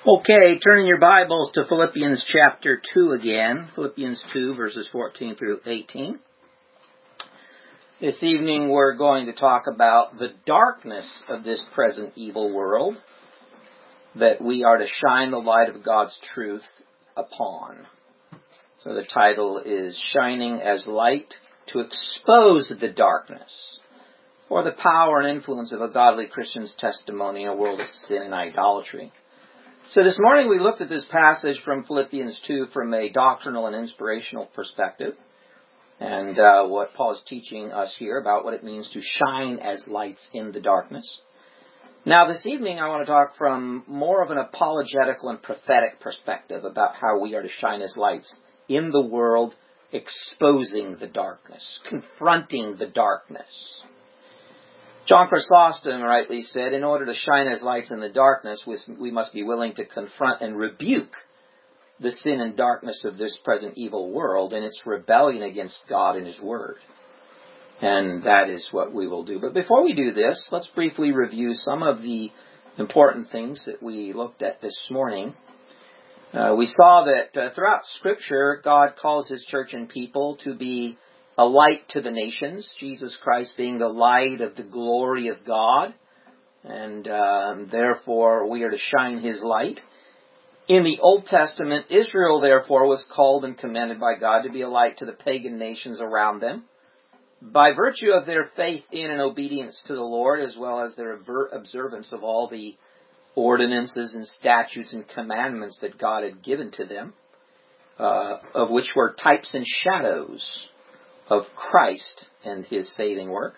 Okay, turning your Bibles to Philippians chapter 2 again. Philippians 2 verses 14 through 18. This evening we're going to talk about the darkness of this present evil world that we are to shine the light of God's truth upon. So the title is Shining as Light to Expose the Darkness, or the power and influence of a godly Christian's testimony in a world of sin and idolatry. So this morning we looked at this passage from Philippians 2 from a doctrinal and inspirational perspective, and what Paul is teaching us here about what it means to shine as lights in the darkness. Now this evening I want to talk from more of an apologetical and prophetic perspective about how we are to shine as lights in the world, exposing the darkness, confronting the darkness. John Chrysostom rightly said, in order to shine as lights in the darkness, we must be willing to confront and rebuke the sin and darkness of this present evil world and its rebellion against God and His Word. And that is what we will do. But before we do this, let's briefly review some of the important things that we looked at this morning. We saw that throughout Scripture, God calls His church and people to be a light to the nations, Jesus Christ being the light of the glory of God, and therefore we are to shine His light. In the Old Testament, Israel therefore was called and commanded by God to be a light to the pagan nations around them, by virtue of their faith in and obedience to the Lord, as well as their observance of all the ordinances and statutes and commandments that God had given to them, of which were types and shadows of Christ and His saving work.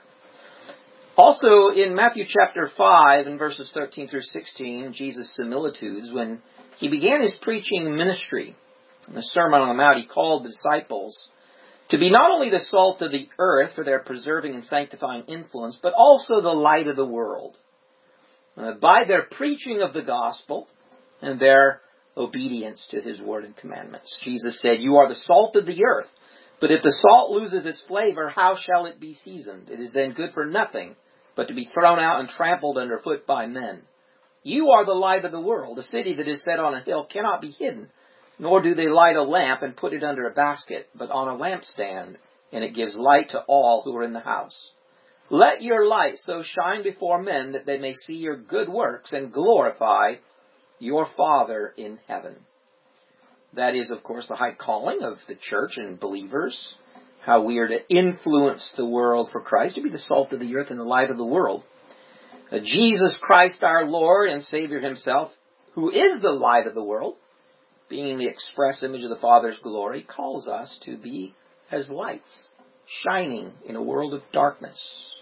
Also in Matthew chapter 5 and verses 13 through 16, Jesus' similitudes, when He began His preaching ministry, in the Sermon on the Mount, He called the disciples to be not only the salt of the earth for their preserving and sanctifying influence, but also the light of the world, by their preaching of the gospel and their obedience to His word and commandments. Jesus said, "You are the salt of the earth. But if the salt loses its flavor, how shall it be seasoned? It is then good for nothing, but to be thrown out and trampled underfoot by men. You are the light of the world. A city that is set on a hill cannot be hidden, nor do they light a lamp and put it under a basket, but on a lampstand, and it gives light to all who are in the house. Let your light so shine before men that they may see your good works and glorify your Father in heaven." That is, of course, the high calling of the church and believers, how we are to influence the world for Christ, to be the salt of the earth and the light of the world. Jesus Christ, our Lord and Savior Himself, who is the light of the world, being the express image of the Father's glory, calls us to be as lights, shining in a world of darkness.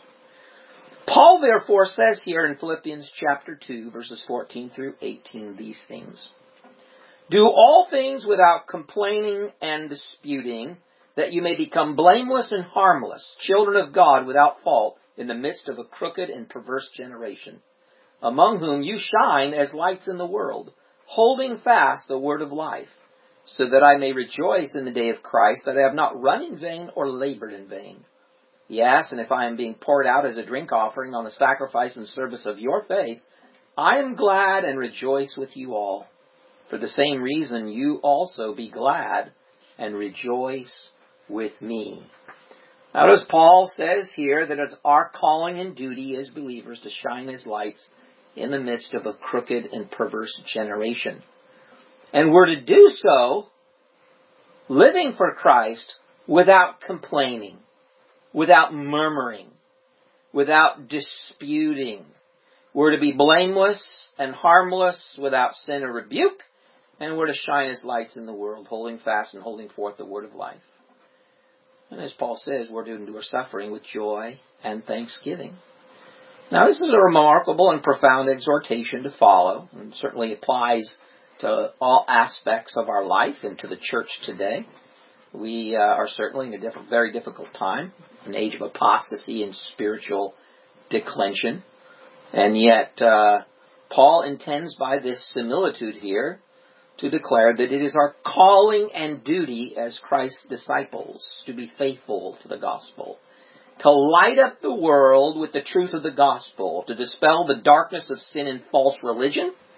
Paul, therefore, says here in Philippians chapter 2, verses 14 through 18, these things. "Do all things without complaining and disputing, that you may become blameless and harmless, children of God without fault, in the midst of a crooked and perverse generation, among whom you shine as lights in the world, holding fast the word of life, so that I may rejoice in the day of Christ, that I have not run in vain or labored in vain. Yes, and if I am being poured out as a drink offering on the sacrifice and service of your faith, I am glad and rejoice with you all. For the same reason, you also be glad and rejoice with me." Notice Paul says here that it's our calling and duty as believers to shine as lights in the midst of a crooked and perverse generation. And we're to do so living for Christ without complaining, without murmuring, without disputing. We're to be blameless and harmless, without sin or rebuke. And we're to shine as lights in the world, holding fast and holding forth the word of life. And as Paul says, we're to endure suffering with joy and thanksgiving. Now, this is a remarkable and profound exhortation to follow, and certainly applies to all aspects of our life and to the church today. We are certainly in a very difficult time, an age of apostasy and spiritual declension. And yet, Paul intends by this similitude here to declare that it is our calling and duty as Christ's disciples to be faithful to the gospel, to light up the world with the truth of the gospel, to dispel the darkness of sin and false religion,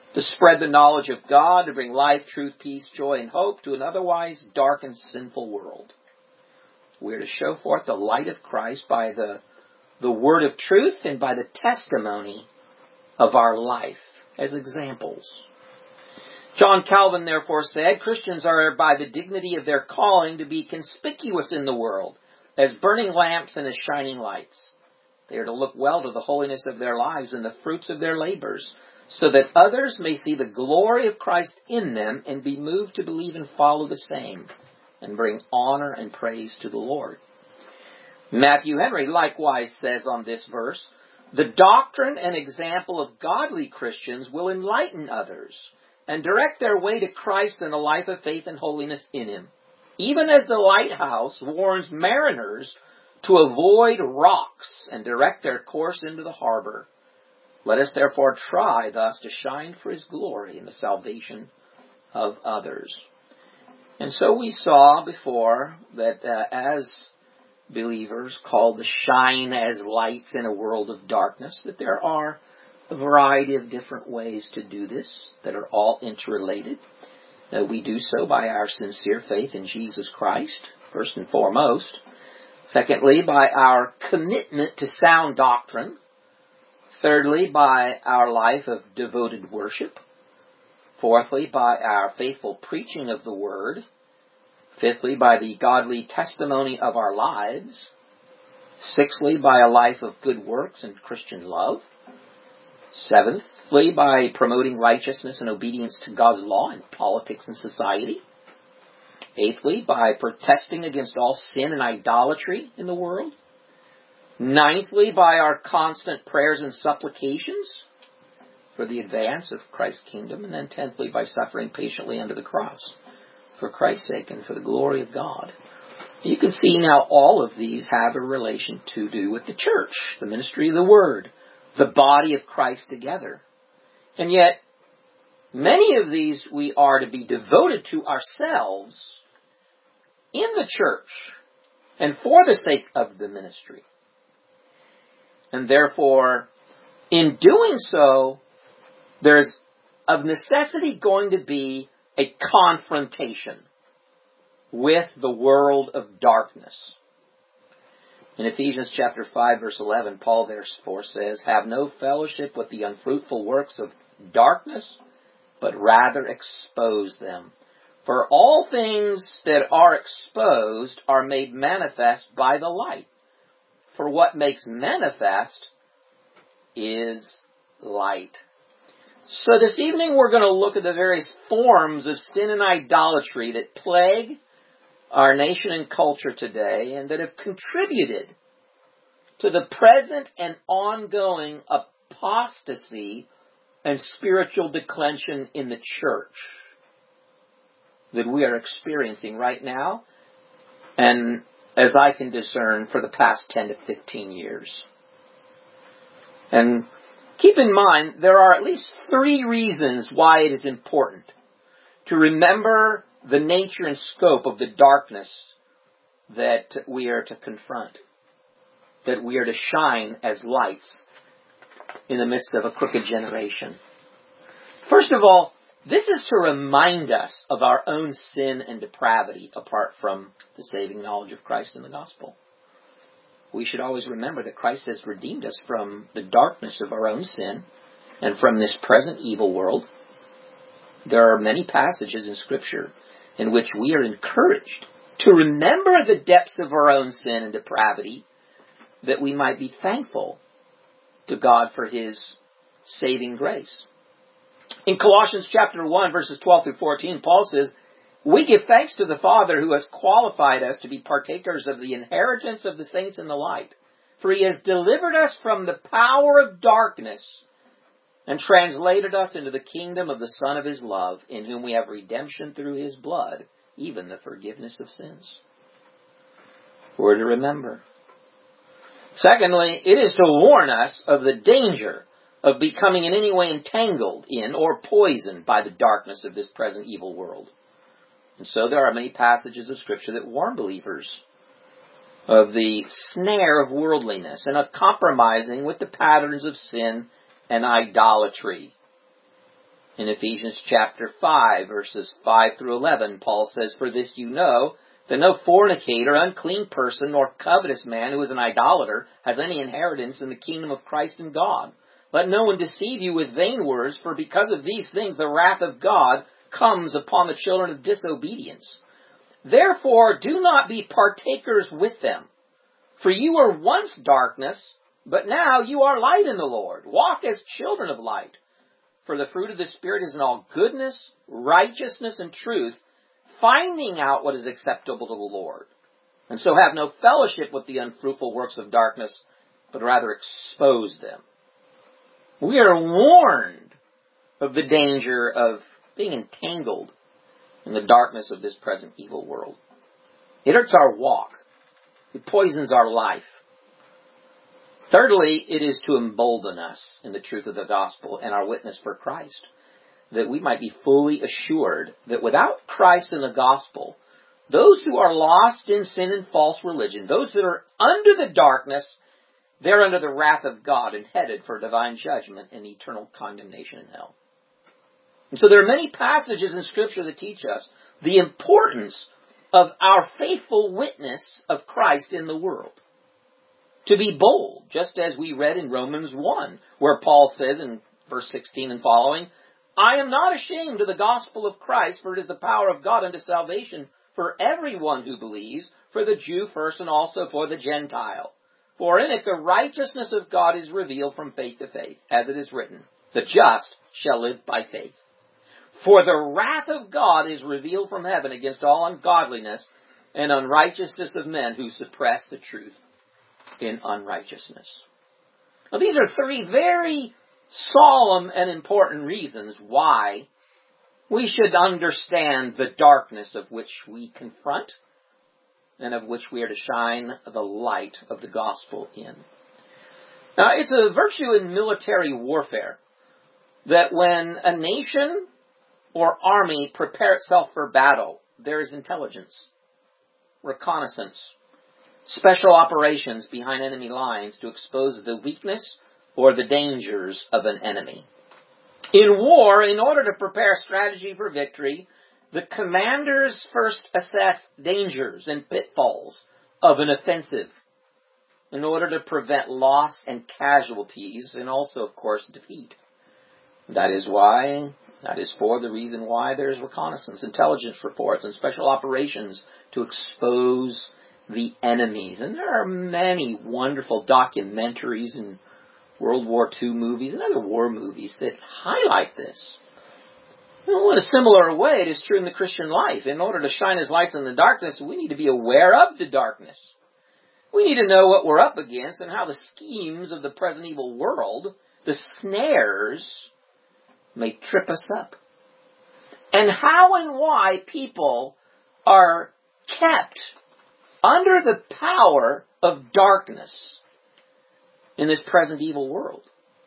to spread the knowledge of God, to bring life, truth, peace, joy, and hope to an otherwise dark and sinful world. We are to show forth the light of Christ by the word of truth and by the testimony of our life as examples. John Calvin therefore said, Christians are by the dignity of their calling to be conspicuous in the world as burning lamps and as shining lights. They are to look well to the holiness of their lives and the fruits of their labors, so that others may see the glory of Christ in them and be moved to believe and follow the same, and bring honor and praise to the Lord. Matthew Henry likewise says on this verse, the doctrine and example of godly Christians will enlighten others and direct their way to Christ and a life of faith and holiness in Him. Even as the lighthouse warns mariners to avoid rocks and direct their course into the harbor, let us therefore try thus to shine for His glory in the salvation of others. And so we saw before that as believers called to shine as lights in a world of darkness, that there are a variety of different ways to do this that are all interrelated. We do so by our sincere faith in Jesus Christ, first and foremost. Secondly, by our commitment to sound doctrine. Thirdly, by our life of devoted worship. Fourthly, by our faithful preaching of the Word. Fifthly, by the godly testimony of our lives. Sixthly, by a life of good works and Christian love. Seventhly, by promoting righteousness and obedience to God's law in politics and society. Eighthly, by protesting against all sin and idolatry in the world. Ninthly, by our constant prayers and supplications for the advance of Christ's kingdom. And then tenthly, by suffering patiently under the cross for Christ's sake and for the glory of God. You can see now all of these have a relation to do with the church, the ministry of the Word, the body of Christ together. And yet, many of these we are to be devoted to ourselves in the church and for the sake of the ministry. And therefore, in doing so, there's of necessity going to be a confrontation with the world of darkness. In Ephesians chapter 5, verse 11, Paul therefore says, have no fellowship with the unfruitful works of darkness, but rather expose them. For all things that are exposed are made manifest by the light. For what makes manifest is light. So this evening we're going to look at the various forms of sin and idolatry that plague our nation and culture today and that have contributed to the present and ongoing apostasy and spiritual declension in the church that we are experiencing right now, and as I can discern, for the past 10 to 15 years. And keep in mind, there are at least 3 reasons why it is important to remember the nature and scope of the darkness that we are to confront, that we are to shine as lights in the midst of a crooked generation. First of all, this is to remind us of our own sin and depravity apart from the saving knowledge of Christ and the gospel. We should always remember that Christ has redeemed us from the darkness of our own sin and from this present evil world. There are many passages in Scripture in which we are encouraged to remember the depths of our own sin and depravity, that we might be thankful to God for His saving grace. In Colossians chapter 1, verses 12 through 14, Paul says, we give thanks to the Father who has qualified us to be partakers of the inheritance of the saints in the light. For He has delivered us from the power of darkness and translated us into the kingdom of the Son of His love, in whom we have redemption through His blood, even the forgiveness of sins. We're to remember. Secondly, it is to warn us of the danger of becoming in any way entangled in or poisoned by the darkness of this present evil world. And so there are many passages of Scripture that warn believers of the snare of worldliness and of compromising with the patterns of sin and idolatry. In Ephesians chapter 5, verses 5 through 11, Paul says, "For this you know, that no fornicator, unclean person, nor covetous man who is an idolater has any inheritance in the kingdom of Christ and God. Let no one deceive you with vain words, for because of these things the wrath of God comes upon the children of disobedience. Therefore do not be partakers with them. For you were once darkness, but now you are light in the Lord. Walk as children of light. For the fruit of the Spirit is in all goodness, righteousness, and truth, finding out what is acceptable to the Lord. And so have no fellowship with the unfruitful works of darkness, but rather expose them." We are warned of the danger of being entangled in the darkness of this present evil world. It hurts our walk. It poisons our life. Thirdly, it is to embolden us in the truth of the gospel and our witness for Christ, that we might be fully assured that without Christ and the gospel, those who are lost in sin and false religion, those that are under the darkness, they're under the wrath of God and headed for divine judgment and eternal condemnation in hell. And so there are many passages in Scripture that teach us the importance of our faithful witness of Christ in the world. To be bold, just as we read in Romans 1, where Paul says in verse 16 and following, "I am not ashamed of the gospel of Christ, for it is the power of God unto salvation for everyone who believes, for the Jew first and also for the Gentile. For in it the righteousness of God is revealed from faith to faith, as it is written, the just shall live by faith. For the wrath of God is revealed from heaven against all ungodliness and unrighteousness of men who suppress the truth in unrighteousness." Now, these are three very solemn and important reasons why we should understand the darkness of which we confront and of which we are to shine the light of the gospel in. Now, it's a virtue in military warfare that when a nation or army prepare itself for battle, there is intelligence, reconnaissance, special operations behind enemy lines to expose the weakness or the dangers of an enemy. In war, in order to prepare strategy for victory, the commanders first assess dangers and pitfalls of an offensive in order to prevent loss and casualties and also, of course, defeat. That is for the reason why there's reconnaissance, intelligence reports, and special operations to expose the enemies. And there are many wonderful documentaries and World War II movies and other war movies that highlight this. In a similar way, it is true in the Christian life. In order to shine as lights in the darkness, we need to be aware of the darkness. We need to know what we're up against and how the schemes of the present evil world, the snares, may trip us up. And how and why people are kept under the power of darkness in this present evil world.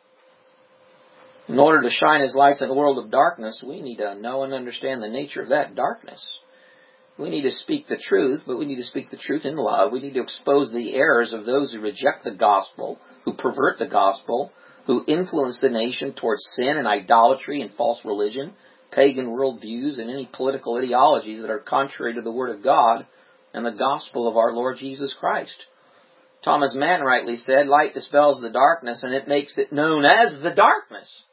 In order to shine as lights in a world of darkness, we need to know and understand the nature of that darkness. We need to speak the truth, but we need to speak the truth in love. We need to expose the errors of those who reject the gospel, who pervert the gospel, who influence the nation towards sin and idolatry and false religion, pagan worldviews, and any political ideologies that are contrary to the Word of God and the gospel of our Lord Jesus Christ. Thomas Mann rightly said, "Light dispels the darkness, and it makes it known as the darkness."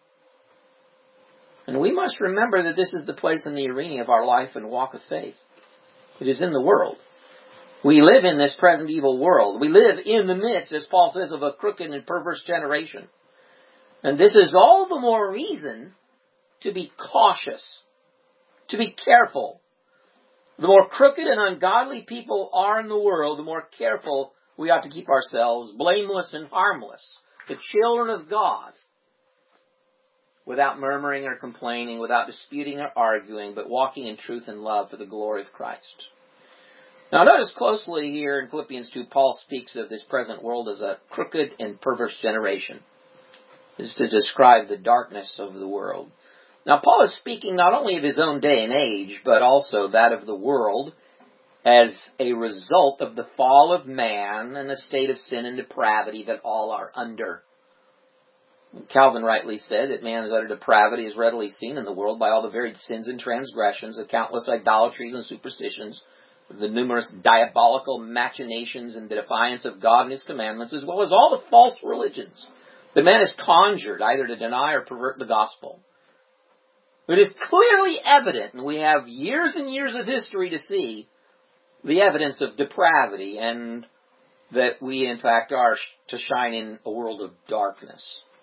And we must remember that this is the place in the arena of our life and walk of faith. It is in the world. We live in this present evil world. We live in the midst, as Paul says, of a crooked and perverse generation. And this is all the more reason to be cautious, to be careful. The more crooked and ungodly people are in the world, the more careful we ought to keep ourselves, blameless and harmless, the children of God, without murmuring or complaining, without disputing or arguing, but walking in truth and love for the glory of Christ. Now notice closely here in Philippians 2, Paul speaks of this present world as a crooked and perverse generation. This is to describe the darkness of the world. Now Paul is speaking not only of his own day and age, but also that of the world as a result of the fall of man and the state of sin and depravity that all are under. Calvin rightly said that man's utter depravity is readily seen in the world by all the varied sins and transgressions, the countless idolatries and superstitions, the numerous diabolical machinations and the defiance of God and His commandments, as well as all the false religions that man has conjured either to deny or pervert the gospel. It is clearly evident, and we have years and years of history to see the evidence of depravity, and that we in fact are to shine in a world of darkness.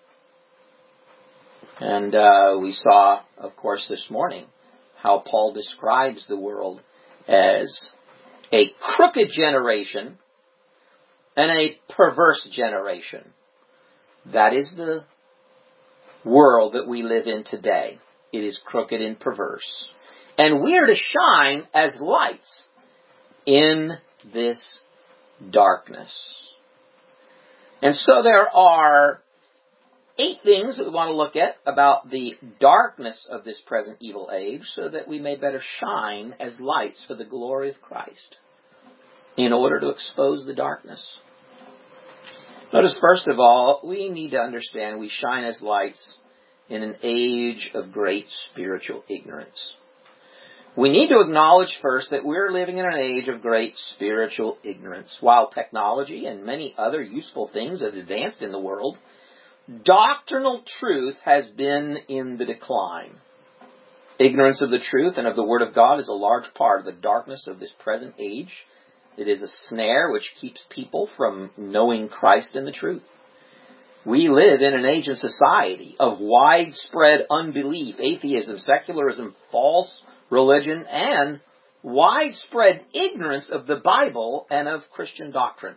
And we saw, of course, this morning how Paul describes the world as a crooked generation and a perverse generation. That is the world that we live in today. It is crooked and perverse. And we are to shine as lights in this darkness. And so there are 8 things that we want to look at about the darkness of this present evil age so that we may better shine as lights for the glory of Christ in order to expose the darkness. Notice, first of all, we need to understand we shine as lights in an age of great spiritual ignorance. We need to acknowledge first that we're living in an age of great spiritual ignorance. While technology and many other useful things have advanced in the world, doctrinal truth has been in the decline. Ignorance of the truth and of the Word of God is a large part of the darkness of this present age. It is a snare which keeps people from knowing Christ and the truth. We live in an age and society of widespread unbelief, atheism, secularism, false religion, and widespread ignorance of the Bible and of Christian doctrine.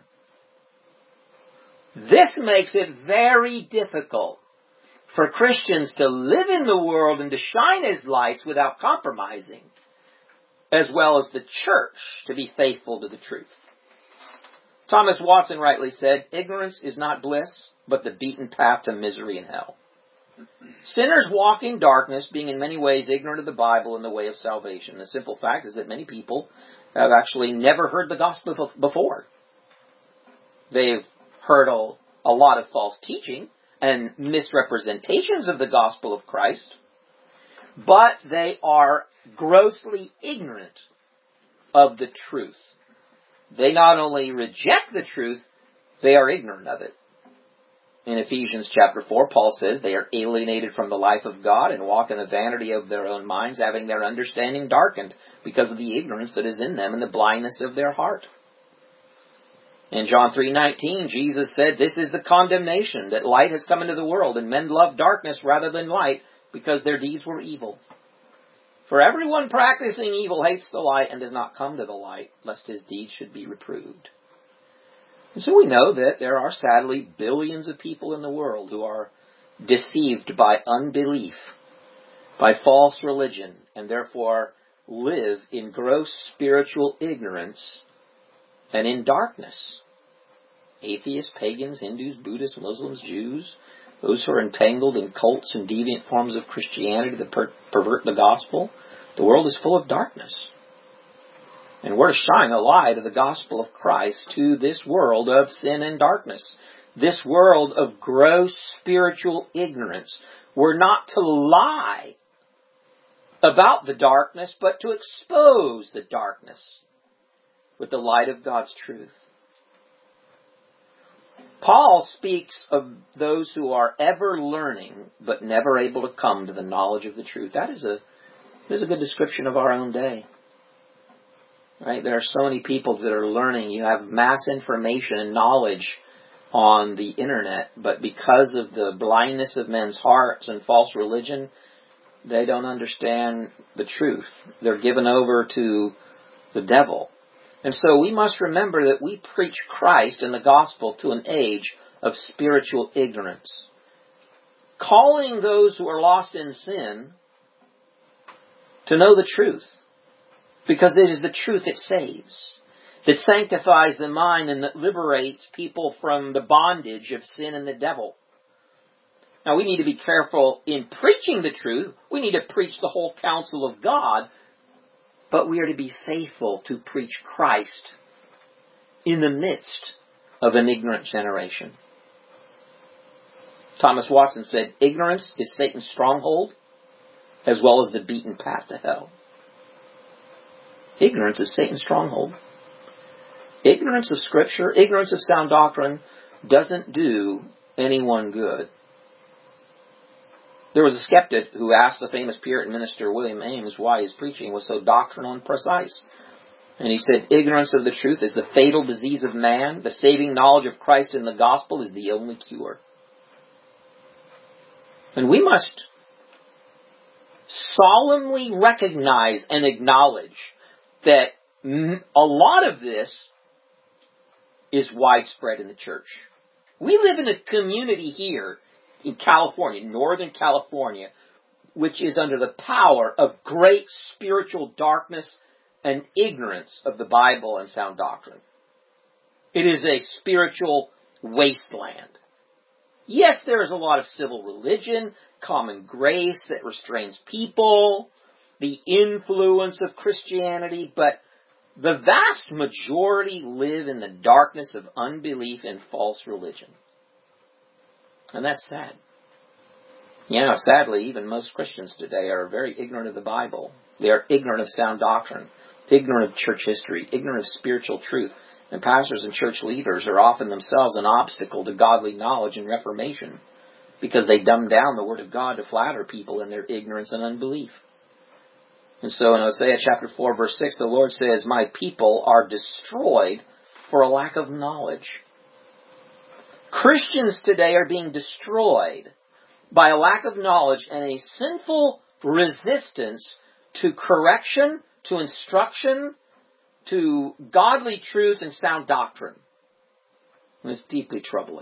This makes it very difficult for Christians to live in the world and to shine as lights without compromising, as well as the church to be faithful to the truth. Thomas Watson rightly said, "Ignorance is not bliss, but the beaten path to misery and hell." Sinners walk in darkness, being in many ways ignorant of the Bible and the way of salvation. The simple fact is that many people have actually never heard the gospel before. They've heard a lot of false teaching and misrepresentations of the gospel of Christ, but they are grossly ignorant of the truth. They not only reject the truth, they are ignorant of it. In Ephesians chapter 4, Paul says they are alienated from the life of God and walk in the vanity of their own minds, having their understanding darkened because of the ignorance that is in them and the blindness of their heart. In John 3:19, Jesus said, "This is the condemnation, that light has come into the world, and men love darkness rather than light, because their deeds were evil. For everyone practicing evil hates the light and does not come to the light, lest his deeds should be reproved." And so we know that there are sadly billions of people in the world who are deceived by unbelief, by false religion, and therefore live in gross spiritual ignorance and in darkness. Atheists, pagans, Hindus, Buddhists, Muslims, Jews, those who are entangled in cults and deviant forms of Christianity that pervert the gospel, the world is full of darkness. And we're to shine a light of the gospel of Christ to this world of sin and darkness, this world of gross spiritual ignorance. We're not to lie about the darkness, but to expose the darkness with the light of God's truth. Paul speaks of those who are ever learning, but never able to come to the knowledge of the truth. That is a good description of our own day. Right? There are so many people that are learning. You have mass information and knowledge on the internet, but because of the blindness of men's hearts and false religion, they don't understand the truth. They're given over to the devil. And so we must remember that we preach Christ and the gospel to an age of spiritual ignorance, calling those who are lost in sin to know the truth. Because it is the truth that saves, that sanctifies the mind, and that liberates people from the bondage of sin and the devil. Now, we need to be careful in preaching the truth. We need to preach the whole counsel of God. But we are to be faithful to preach Christ in the midst of an ignorant generation. Thomas Watson said, ignorance is Satan's stronghold as well as the beaten path to hell. Ignorance is Satan's stronghold. Ignorance of Scripture, ignorance of sound doctrine doesn't do anyone good. There was a skeptic who asked the famous Puritan minister William Ames why his preaching was so doctrinal and precise. And he said, ignorance of the truth is the fatal disease of man. The saving knowledge of Christ in the gospel is the only cure. And we must solemnly recognize and acknowledge that a lot of this is widespread in the church. We live in a community here in California, Northern California, which is under the power of great spiritual darkness and ignorance of the Bible and sound doctrine. It is a spiritual wasteland. Yes, there is a lot of civil religion, common grace that restrains people, the influence of Christianity, but the vast majority live in the darkness of unbelief and false religion. And that's sad. Sadly, even most Christians today are very ignorant of the Bible. They are ignorant of sound doctrine, ignorant of church history, ignorant of spiritual truth. And pastors and church leaders are often themselves an obstacle to godly knowledge and reformation because they dumb down the Word of God to flatter people in their ignorance and unbelief. And so in Hosea chapter 4, verse 6, the Lord says, my people are destroyed for a lack of knowledge. Christians today are being destroyed by a lack of knowledge and a sinful resistance to correction, to instruction, to godly truth and sound doctrine. And it's deeply troubling.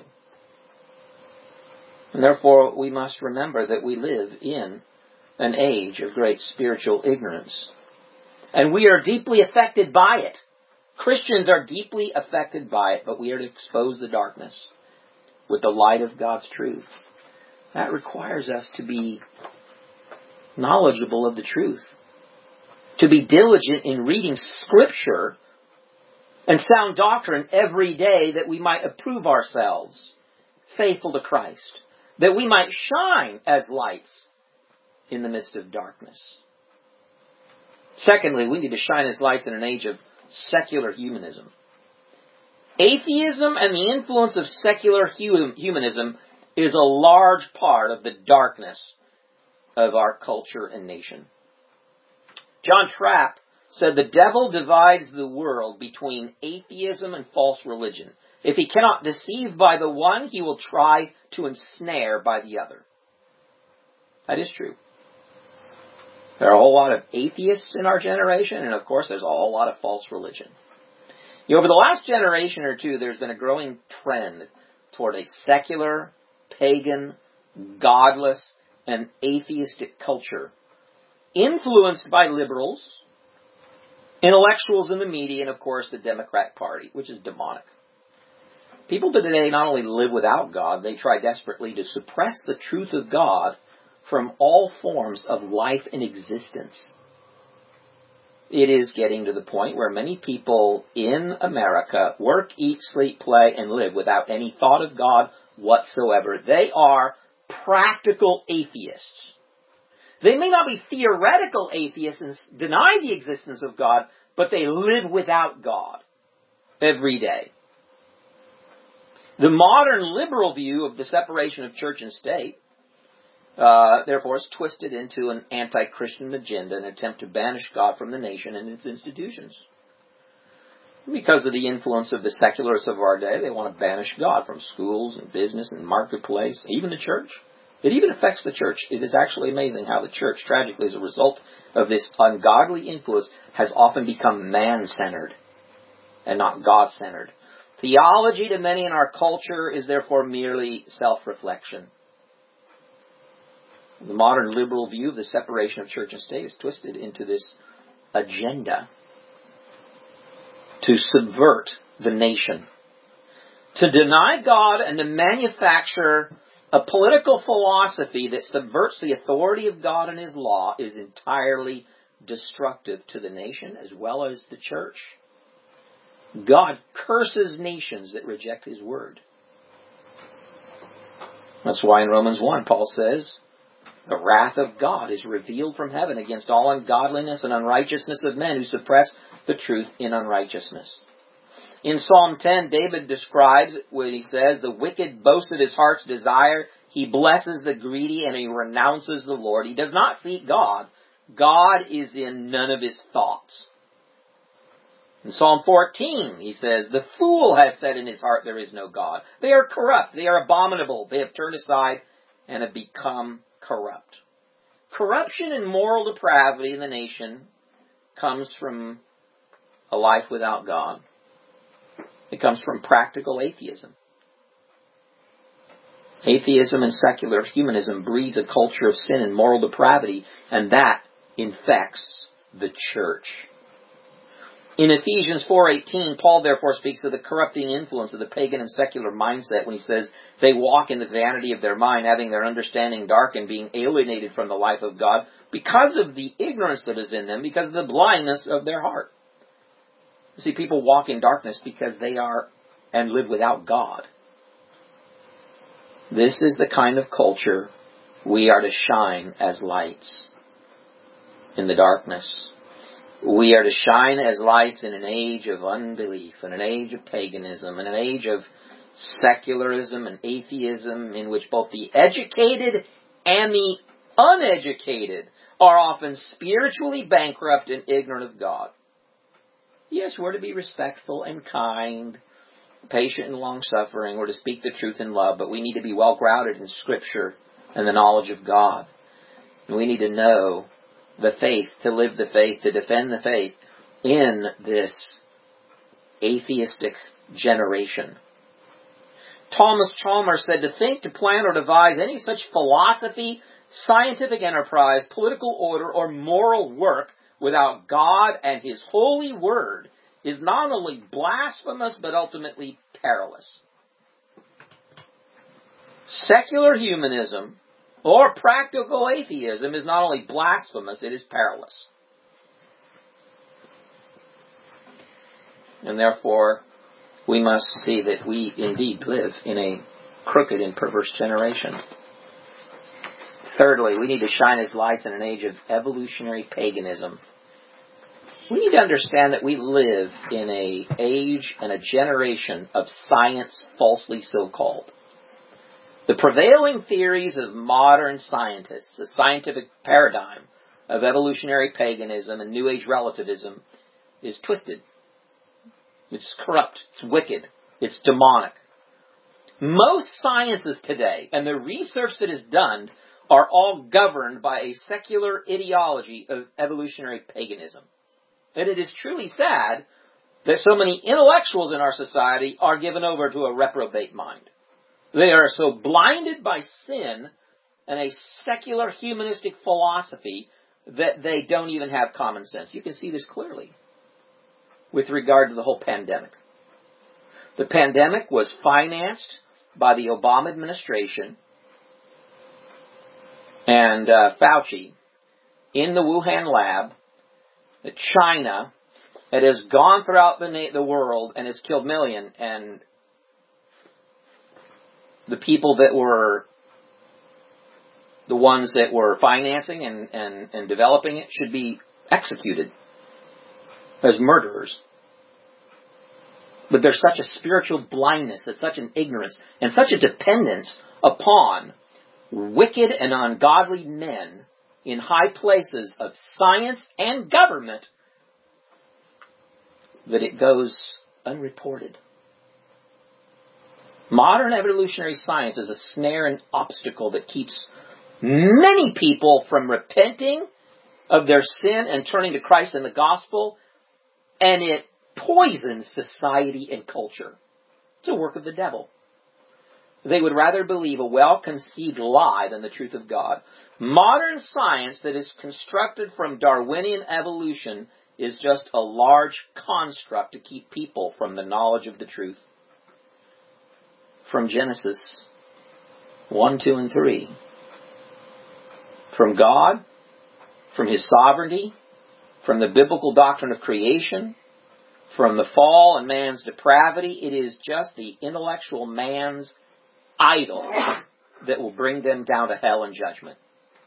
And therefore, we must remember that we live in an age of great spiritual ignorance. And we are deeply affected by it. Christians are deeply affected by it, but we are to expose the darkness with the light of God's truth. That requires us to be knowledgeable of the truth, to be diligent in reading Scripture and sound doctrine every day that we might approve ourselves faithful to Christ, that we might shine as lights in the midst of darkness. Secondly, we need to shine as lights in an age of secular humanism. Atheism and the influence of secular humanism is a large part of the darkness of our culture and nation. John Trapp said the devil divides the world between atheism and false religion. If he cannot deceive by the one, he will try to ensnare by the other. That is true. There are a whole lot of atheists in our generation, and of course there's a whole lot of false religion. Over the last generation or two, there's been a growing trend toward a secular, pagan, godless, and atheistic culture, influenced by liberals, intellectuals in the media, and of course the Democratic Party, which is demonic. People today not only live without God, they try desperately to suppress the truth of God from all forms of life and existence. It is getting to the point where many people in America work, eat, sleep, play, and live without any thought of God whatsoever. They are practical atheists. They may not be theoretical atheists and deny the existence of God, but they live without God every day. The modern liberal view of the separation of church and state, therefore, is twisted into an anti-Christian agenda, an attempt to banish God from the nation and its institutions. Because of the influence of the secularists of our day, they want to banish God from schools and business and marketplace, even the church. It even affects the church. It is actually amazing how the church, tragically as a result of this ungodly influence, has often become man-centered and not God-centered. Theology to many in our culture is therefore merely self-reflection. The modern liberal view of the separation of church and state is twisted into this agenda to subvert the nation, to deny God and to manufacture a political philosophy that subverts the authority of God and His law is entirely destructive to the nation as well as the church. God curses nations that reject His word. That's why in Romans 1, Paul says, the wrath of God is revealed from heaven against all ungodliness and unrighteousness of men who suppress the truth in unrighteousness. In Psalm 10, David describes what he says, the wicked boasts of his heart's desire. He blesses the greedy and he renounces the Lord. He does not seek God. God is in none of his thoughts. In Psalm 14, he says, the fool has said in his heart there is no God. They are corrupt. They are abominable. They have turned aside and have become corrupt. Corruption and moral depravity in the nation comes from a life without God. It comes from practical atheism. Atheism and secular humanism breeds a culture of sin and moral depravity, and that infects the church. In Ephesians 4:18, Paul therefore speaks of the corrupting influence of the pagan and secular mindset when he says, they walk in the vanity of their mind, having their understanding darkened, being alienated from the life of God because of the ignorance that is in them, because of the blindness of their heart. You see, people walk in darkness because they are and live without God. This is the kind of culture we are to shine as lights in the darkness. We are to shine as lights in an age of unbelief, in an age of paganism, in an age of secularism and atheism, in which both the educated and the uneducated are often spiritually bankrupt and ignorant of God. Yes, we're to be respectful and kind, patient and long-suffering. We're to speak the truth in love, but we need to be well-grounded in Scripture and the knowledge of God. And we need to know the faith, to live the faith, to defend the faith in this atheistic generation. Thomas Chalmers said, to think, to plan, or devise any such philosophy, scientific enterprise, political order, or moral work without God and His holy word is not only blasphemous, but ultimately perilous. Secular humanism or practical atheism is not only blasphemous, it is perilous. And therefore, we must see that we indeed live in a crooked and perverse generation. Thirdly, we need to shine as lights in an age of evolutionary paganism. We need to understand that we live in an age and a generation of science falsely so-called. The prevailing theories of modern scientists, the scientific paradigm of evolutionary paganism and New Age relativism, is twisted. It's corrupt. It's wicked. It's demonic. Most sciences today, and the research that is done, are all governed by a secular ideology of evolutionary paganism. And it is truly sad that so many intellectuals in our society are given over to a reprobate mind. They are so blinded by sin and a secular humanistic philosophy that they don't even have common sense. You can see this clearly with regard to the whole pandemic. The pandemic was financed by the Obama administration and Fauci in the Wuhan lab. China, it has gone throughout the world and has killed millions, and the people that were the ones that were financing and developing it should be executed as murderers. But there's such a spiritual blindness, there's such an ignorance, and such a dependence upon wicked and ungodly men in high places of science and government that it goes unreported. Modern evolutionary science is a snare and obstacle that keeps many people from repenting of their sin and turning to Christ and the gospel, and it poisons society and culture. It's a work of the devil. They would rather believe a well-conceived lie than the truth of God. Modern science that is constructed from Darwinian evolution is just a large construct to keep people from the knowledge of the truth. From Genesis 1, 2, and 3. From God, from His sovereignty, from the biblical doctrine of creation, from the fall and man's depravity, it is just the intellectual man's idol that will bring them down to hell and judgment.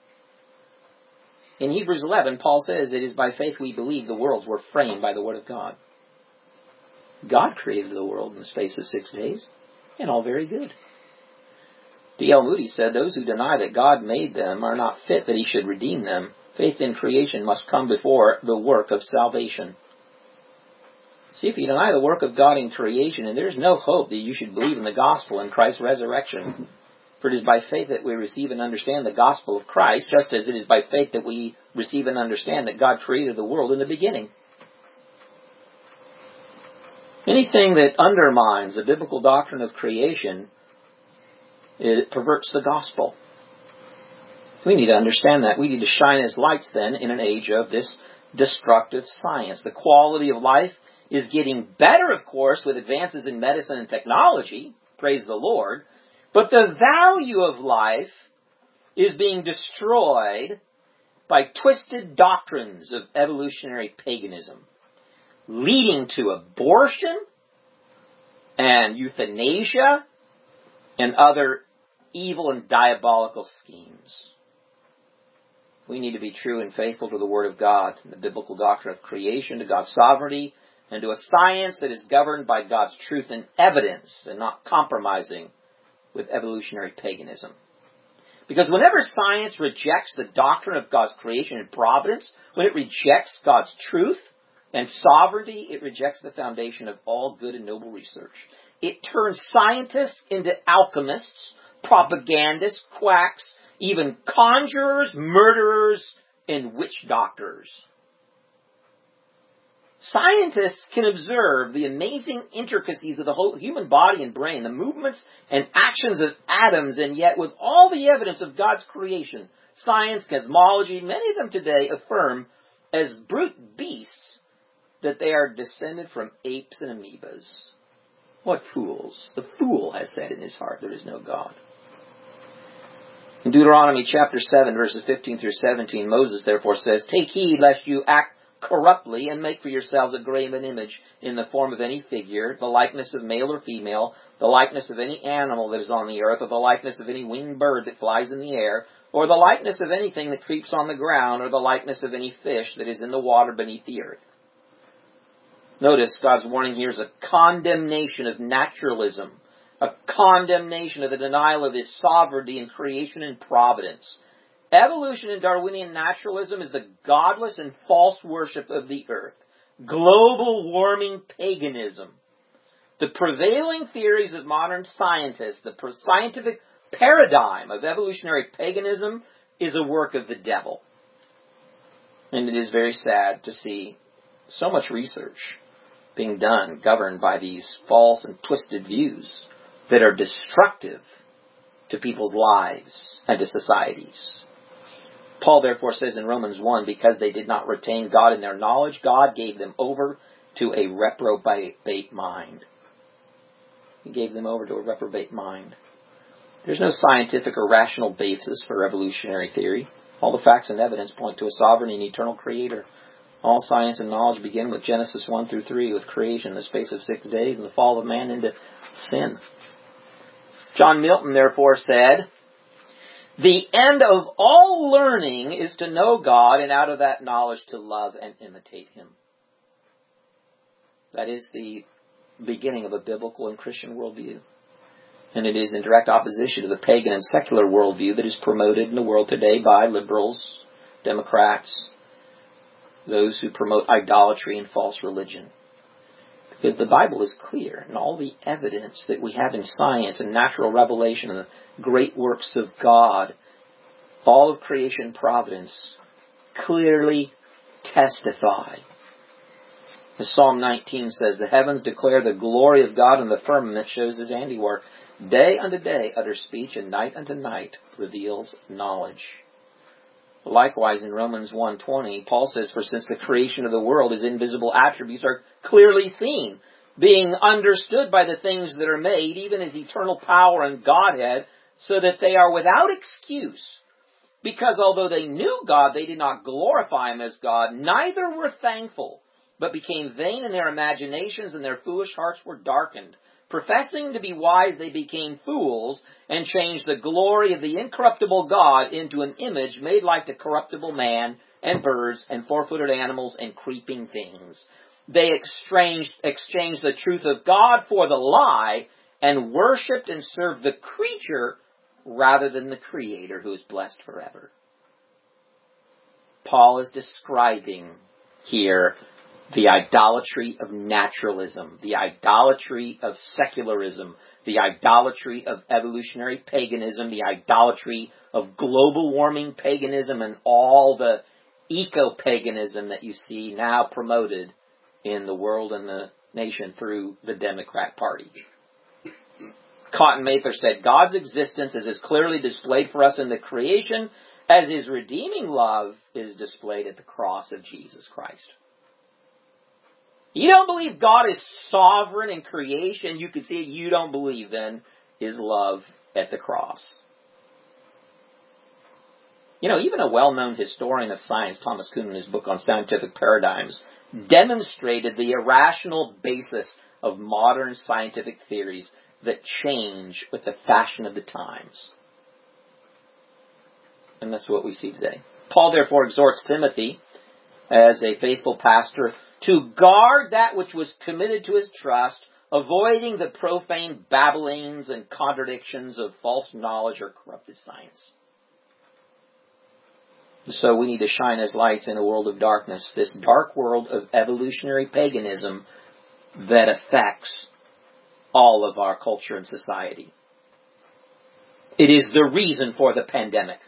In Hebrews 11, Paul says, it is by faith we believe the worlds were framed by the word of God. God created the world in the space of 6 days, and all very good. D.L. Moody said, those who deny that God made them are not fit that he should redeem them. Faith in creation must come before the work of salvation. See, if you deny the work of God in creation, and there's no hope that you should believe in the gospel and Christ's resurrection. For it is by faith that we receive and understand the gospel of Christ, just as it is by faith that we receive and understand that God created the world in the beginning. Anything that undermines the biblical doctrine of creation, it perverts the gospel. We need to understand that. We need to shine as lights then in an age of this destructive science. The quality of life is getting better, of course, with advances in medicine and technology. Praise the Lord. But the value of life is being destroyed by twisted doctrines of evolutionary paganism, leading to abortion and euthanasia and other evil and diabolical schemes. We need to be true and faithful to the Word of God, and the biblical doctrine of creation, to God's sovereignty, and to a science that is governed by God's truth and evidence, and not compromising with evolutionary paganism. Because whenever science rejects the doctrine of God's creation and providence, when it rejects God's truth and sovereignty, it rejects the foundation of all good and noble research. It turns scientists into alchemists, propagandists, quacks, even conjurers, murderers, and witch doctors. Scientists can observe the amazing intricacies of the whole human body and brain, the movements and actions of atoms, and yet with all the evidence of God's creation, science, cosmology, many of them today affirm as brute beasts that they are descended from apes and amoebas. What fools! The fool has said in his heart, there is no God. In Deuteronomy chapter 7, verses 15 through 17, Moses therefore says, take heed lest you act corruptly and make for yourselves a graven image in the form of any figure, the likeness of male or female, the likeness of any animal that is on the earth, or the likeness of any winged bird that flies in the air, or the likeness of anything that creeps on the ground, or the likeness of any fish that is in the water beneath the earth. Notice God's warning here is a condemnation of naturalism, a condemnation of the denial of His sovereignty in creation and providence. Evolution and Darwinian naturalism is the godless and false worship of the earth. Global warming paganism. The prevailing theories of modern scientists, the scientific paradigm of evolutionary paganism, is a work of the devil. And it is very sad to see so much research being done, governed by these false and twisted views that are destructive to people's lives and to societies. Paul therefore says in Romans 1, because they did not retain God in their knowledge, God gave them over to a reprobate mind. He gave them over to a reprobate mind. There's no scientific or rational basis for evolutionary theory. All the facts and evidence point to a sovereign and eternal creator. All science and knowledge begin with Genesis 1 through 3, with creation in the space of 6 days and the fall of man into sin. John Milton therefore said, the end of all learning is to know God, and out of that knowledge to love and imitate Him. That is the beginning of a biblical and Christian worldview. And it is in direct opposition to the pagan and secular worldview that is promoted in the world today by liberals, Democrats, those who promote idolatry and false religion. Because the Bible is clear, and all the evidence that we have in science and natural revelation and the great works of God, all of creation providence, clearly testify. As Psalm 19 says, the heavens declare the glory of God, and the firmament shows His handiwork. Day unto day utters speech, and night unto night reveals knowledge. Likewise, in Romans 1:20, Paul says, for since the creation of the world, His invisible attributes are clearly seen, being understood by the things that are made, even His eternal power and Godhead, so that they are without excuse. Because although they knew God, they did not glorify Him as God, neither were thankful, but became vain in their imaginations, and their foolish hearts were darkened. Professing to be wise, they became fools and changed the glory of the incorruptible God into an image made like the corruptible man and birds and four-footed animals and creeping things. They exchanged the truth of God for the lie and worshipped and served the creature rather than the Creator, who is blessed forever. Paul is describing here the idolatry of naturalism, the idolatry of secularism, the idolatry of evolutionary paganism, the idolatry of global warming paganism, and all the eco-paganism that you see now promoted in the world and the nation through the Democrat Party. Cotton Mather said, God's existence is as clearly displayed for us in the creation as His redeeming love is displayed at the cross of Jesus Christ. You don't believe God is sovereign in creation, you can see it. You don't believe then His love at the cross. You know, even a well-known historian of science, Thomas Kuhn, in his book on scientific paradigms, demonstrated the irrational basis of modern scientific theories that change with the fashion of the times. And that's what we see today. Paul therefore exhorts Timothy, as a faithful pastor, to guard that which was committed to his trust, avoiding the profane babblings and contradictions of false knowledge or corrupted science. So we need to shine as lights in a world of darkness, this dark world of evolutionary paganism that affects all of our culture and society. It is the reason for the pandemic.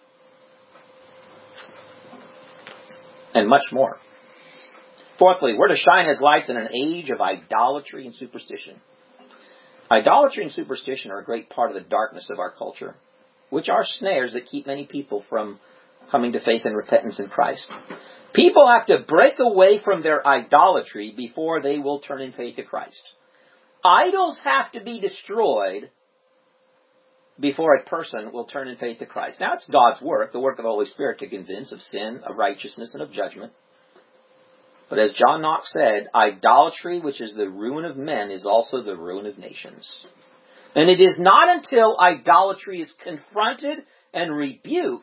And much more. Fourthly, we're to shine as lights in an age of idolatry and superstition. Idolatry and superstition are a great part of the darkness of our culture, which are snares that keep many people from coming to faith and repentance in Christ. People have to break away from their idolatry before they will turn in faith to Christ. Idols have to be destroyed before a person will turn in faith to Christ. Now, it's God's work, the work of the Holy Spirit, to convince of sin, of righteousness, and of judgment. But as John Knox said, idolatry, which is the ruin of men, is also the ruin of nations. And it is not until idolatry is confronted and rebuked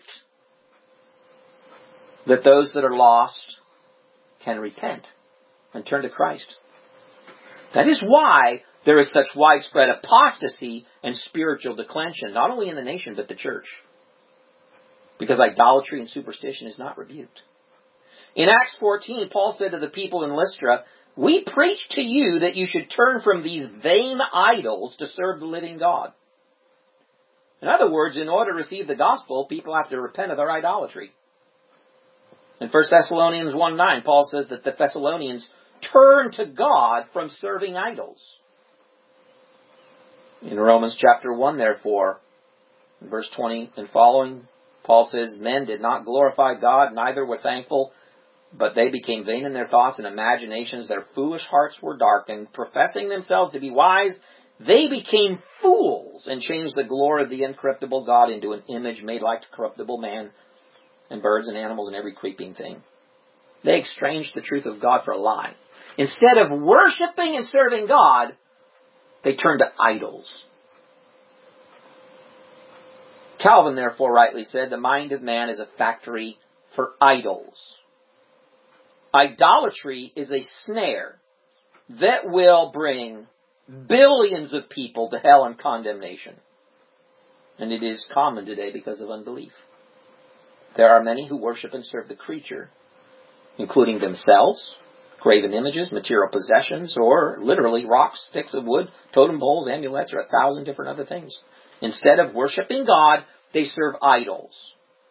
that those that are lost can repent and turn to Christ. That is why there is such widespread apostasy and spiritual declension, not only in the nation, but the church. Because idolatry and superstition is not rebuked. In Acts 14, Paul said to the people in Lystra, "We preach to you that you should turn from these vain idols to serve the living God." In other words, in order to receive the gospel, people have to repent of their idolatry. In 1 Thessalonians 1:9, Paul says that the Thessalonians turn to God from serving idols. In Romans chapter 1, therefore, in verse 20 and following, Paul says, "Men did not glorify God, neither were thankful, but they became vain in their thoughts and imaginations. Their foolish hearts were darkened. Professing themselves to be wise, they became fools and changed the glory of the incorruptible God into an image made like the corruptible man and birds and animals and every creeping thing." They exchanged the truth of God for a lie. Instead of worshiping and serving God, they turned to idols. Calvin, therefore, rightly said, "The mind of man is a factory for idols." Idolatry is a snare that will bring billions of people to hell and condemnation. And it is common today because of unbelief. There are many who worship and serve the creature, including themselves, graven images, material possessions, or literally rocks, sticks of wood, totem poles, amulets, or 1,000 different other things. Instead of worshiping God, they serve idols.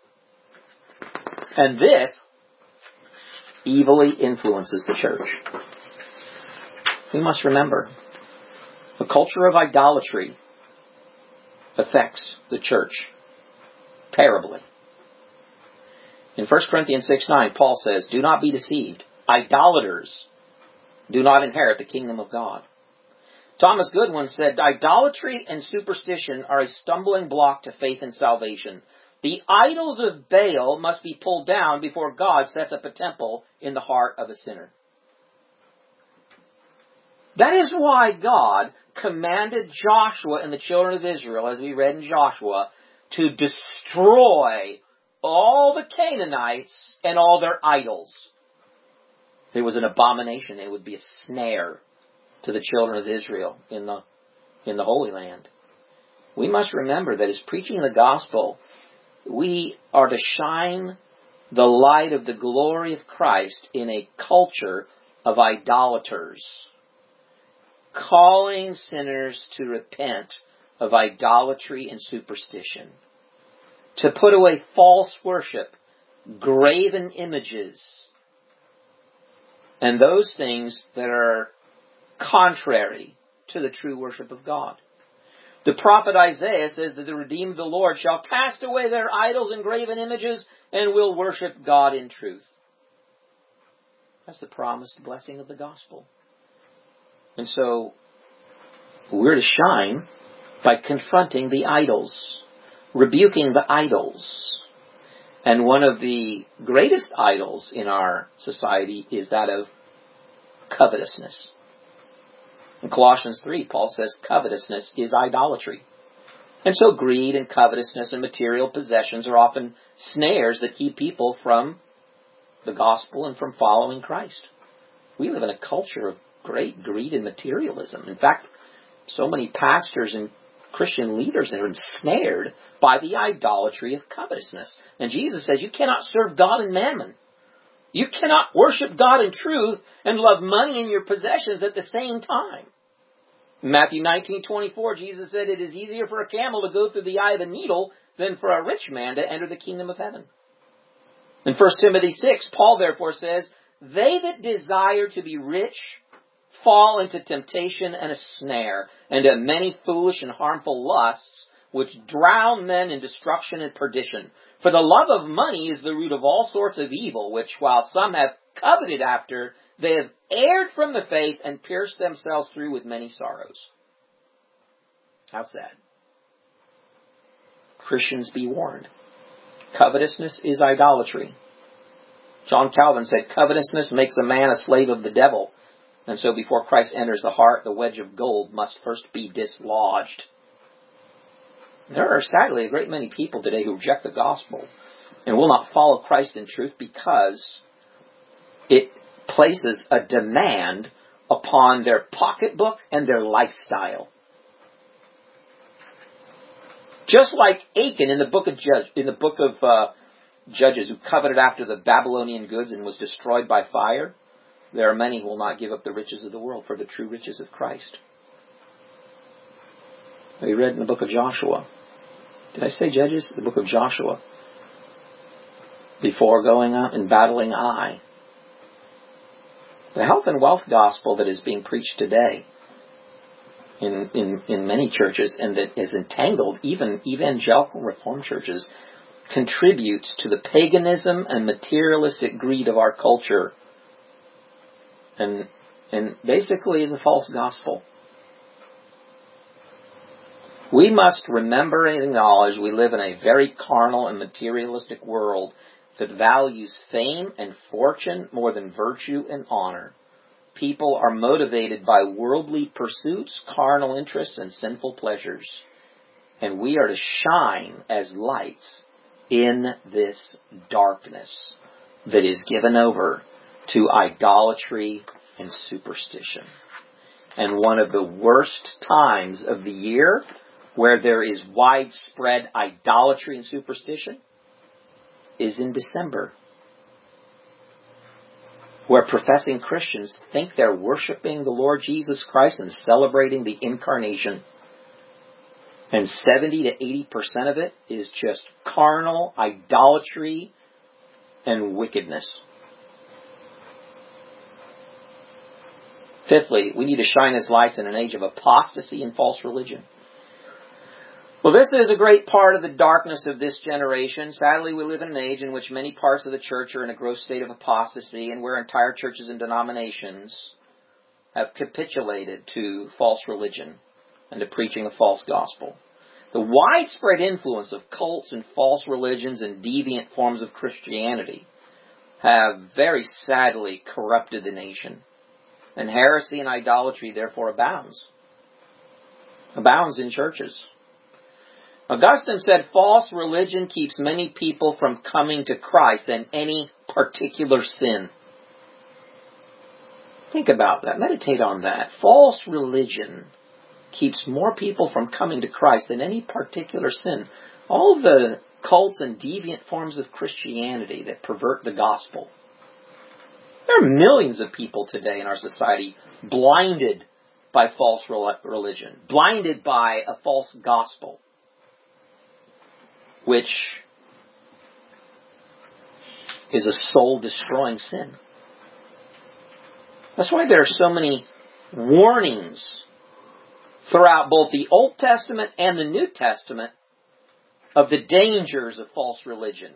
And this evilly influences the church. We must remember, the culture of idolatry affects the church terribly. In 1 Corinthians 6:9, Paul says, "Do not be deceived. Idolaters do not inherit the kingdom of God." Thomas Goodwin said, "Idolatry and superstition are a stumbling block to faith and salvation. The idols of Baal must be pulled down before God sets up a temple in the heart of a sinner." That is why God commanded Joshua and the children of Israel, as we read in Joshua, to destroy all the Canaanites and all their idols. It was an abomination. It would be a snare to the children of Israel in the Holy Land. We must remember that as preaching the gospel, we are to shine the light of the glory of Christ in a culture of idolaters, calling sinners to repent of idolatry and superstition, to put away false worship, graven images, and those things that are contrary to the true worship of God. The prophet Isaiah says that the redeemed of the Lord shall cast away their idols and graven images and will worship God in truth. That's the promised blessing of the gospel. And so, we're to shine by confronting the idols, rebuking the idols. And one of the greatest idols in our society is that of covetousness. In Colossians 3, Paul says covetousness is idolatry. And so greed and covetousness and material possessions are often snares that keep people from the gospel and from following Christ. We live in a culture of great greed and materialism. In fact, so many pastors and Christian leaders are ensnared by the idolatry of covetousness. And Jesus says you cannot serve God and mammon. You cannot worship God in truth and love money and your possessions at the same time. In Matthew 19:24, Jesus said, it is easier for a camel to go through the eye of a needle than for a rich man to enter the kingdom of heaven. In 1 Timothy 6, Paul therefore says, they that desire to be rich fall into temptation and a snare, and to many foolish and harmful lusts, which drown men in destruction and perdition. For the love of money is the root of all sorts of evil, which while some have coveted after, they have erred from the faith and pierced themselves through with many sorrows. How sad. Christians, be warned. Covetousness is idolatry. John Calvin said, covetousness makes a man a slave of the devil. And so before Christ enters the heart, the wedge of gold must first be dislodged. There are sadly a great many people today who reject the gospel and will not follow Christ in truth because it places a demand upon their pocketbook and their lifestyle. Just like Achan in the book of Judges, who coveted after the Babylonian goods and was destroyed by fire, there are many who will not give up the riches of the world for the true riches of Christ. We read in the book of Joshua. Did I say Judges? The book of Joshua. Before going out and battling Ai. The health and wealth gospel that is being preached today in many churches, and that is entangled, even evangelical reformed churches, contributes to the paganism and materialistic greed of our culture. And basically is a false gospel. We must remember and acknowledge we live in a very carnal and materialistic world that values fame and fortune more than virtue and honor. People are motivated by worldly pursuits, carnal interests, and sinful pleasures. And we are to shine as lights in this darkness that is given over to idolatry and superstition. And one of the worst times of the year where there is widespread idolatry and superstition is in December, where professing Christians think they're worshiping the Lord Jesus Christ and celebrating the incarnation. And 70 to 80% of it is just carnal idolatry and wickedness. Fifthly, we need to shine as lights in an age of apostasy and false religion. Well, this is a great part of the darkness of this generation. Sadly, we live in an age in which many parts of the church are in a gross state of apostasy, and where entire churches and denominations have capitulated to false religion and to preaching a false gospel. The widespread influence of cults and false religions and deviant forms of Christianity have very sadly corrupted the nation. And heresy and idolatry therefore abounds. Abounds in churches. Augustine said, false religion keeps many people from coming to Christ than any particular sin. Think about that. Meditate on that. False religion keeps more people from coming to Christ than any particular sin. All the cults and deviant forms of Christianity that pervert the gospel. There are millions of people today in our society blinded by false religion, blinded by a false gospel, which is a soul-destroying sin. That's why there are so many warnings throughout both the Old Testament and the New Testament of the dangers of false religion.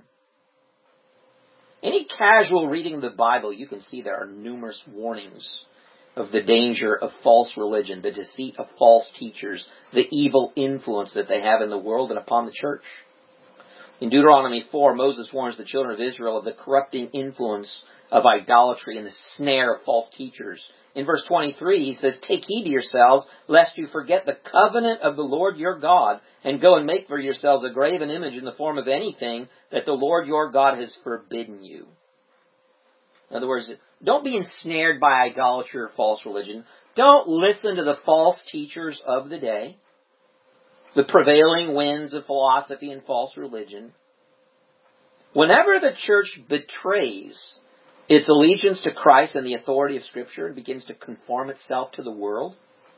Any casual reading of the Bible, you can see there are numerous warnings of the danger of false religion, the deceit of false teachers, the evil influence that they have in the world and upon the church. In Deuteronomy 4, Moses warns the children of Israel of the corrupting influence of idolatry and the snare of false teachers. In verse 23, he says, "Take heed to yourselves, lest you forget the covenant of the Lord your God, and go and make for yourselves a graven image in the form of anything that the Lord your God has forbidden you." In other words, don't be ensnared by idolatry or false religion. Don't listen to the false teachers of the day, the prevailing winds of philosophy and false religion. Whenever the church betrays its allegiance to Christ and the authority of Scripture and begins to conform itself to the world,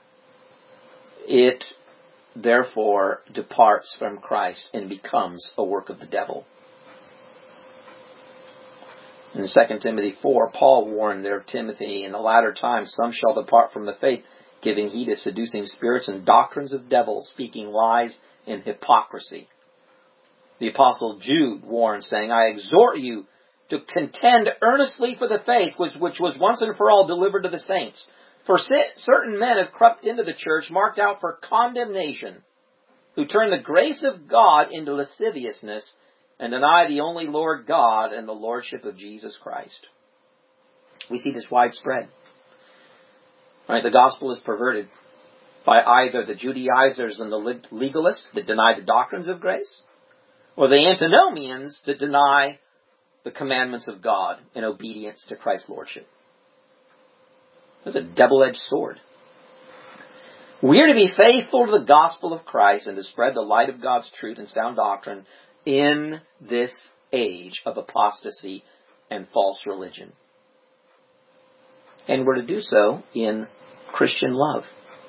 it therefore departs from Christ and becomes a work of the devil. In 2 Timothy 4, Paul warned there of Timothy, "In the latter times some shall depart from the faith, giving heed to seducing spirits and doctrines of devils, speaking lies and hypocrisy." The Apostle Jude warned, saying, "I exhort you to contend earnestly for the faith which was once and for all delivered to the saints. For certain men have crept into the church, marked out for condemnation, who turn the grace of God into lasciviousness, and deny the only Lord God and the Lordship of Jesus Christ." We see this widespread. Right? The gospel is perverted by either the Judaizers and the legalists that deny the doctrines of grace, or the antinomians that deny the commandments of God in obedience to Christ's Lordship. It's a double-edged sword. We are to be faithful to the gospel of Christ and to spread the light of God's truth and sound doctrine in this age of apostasy and false religion. And we're to do so in Christian love.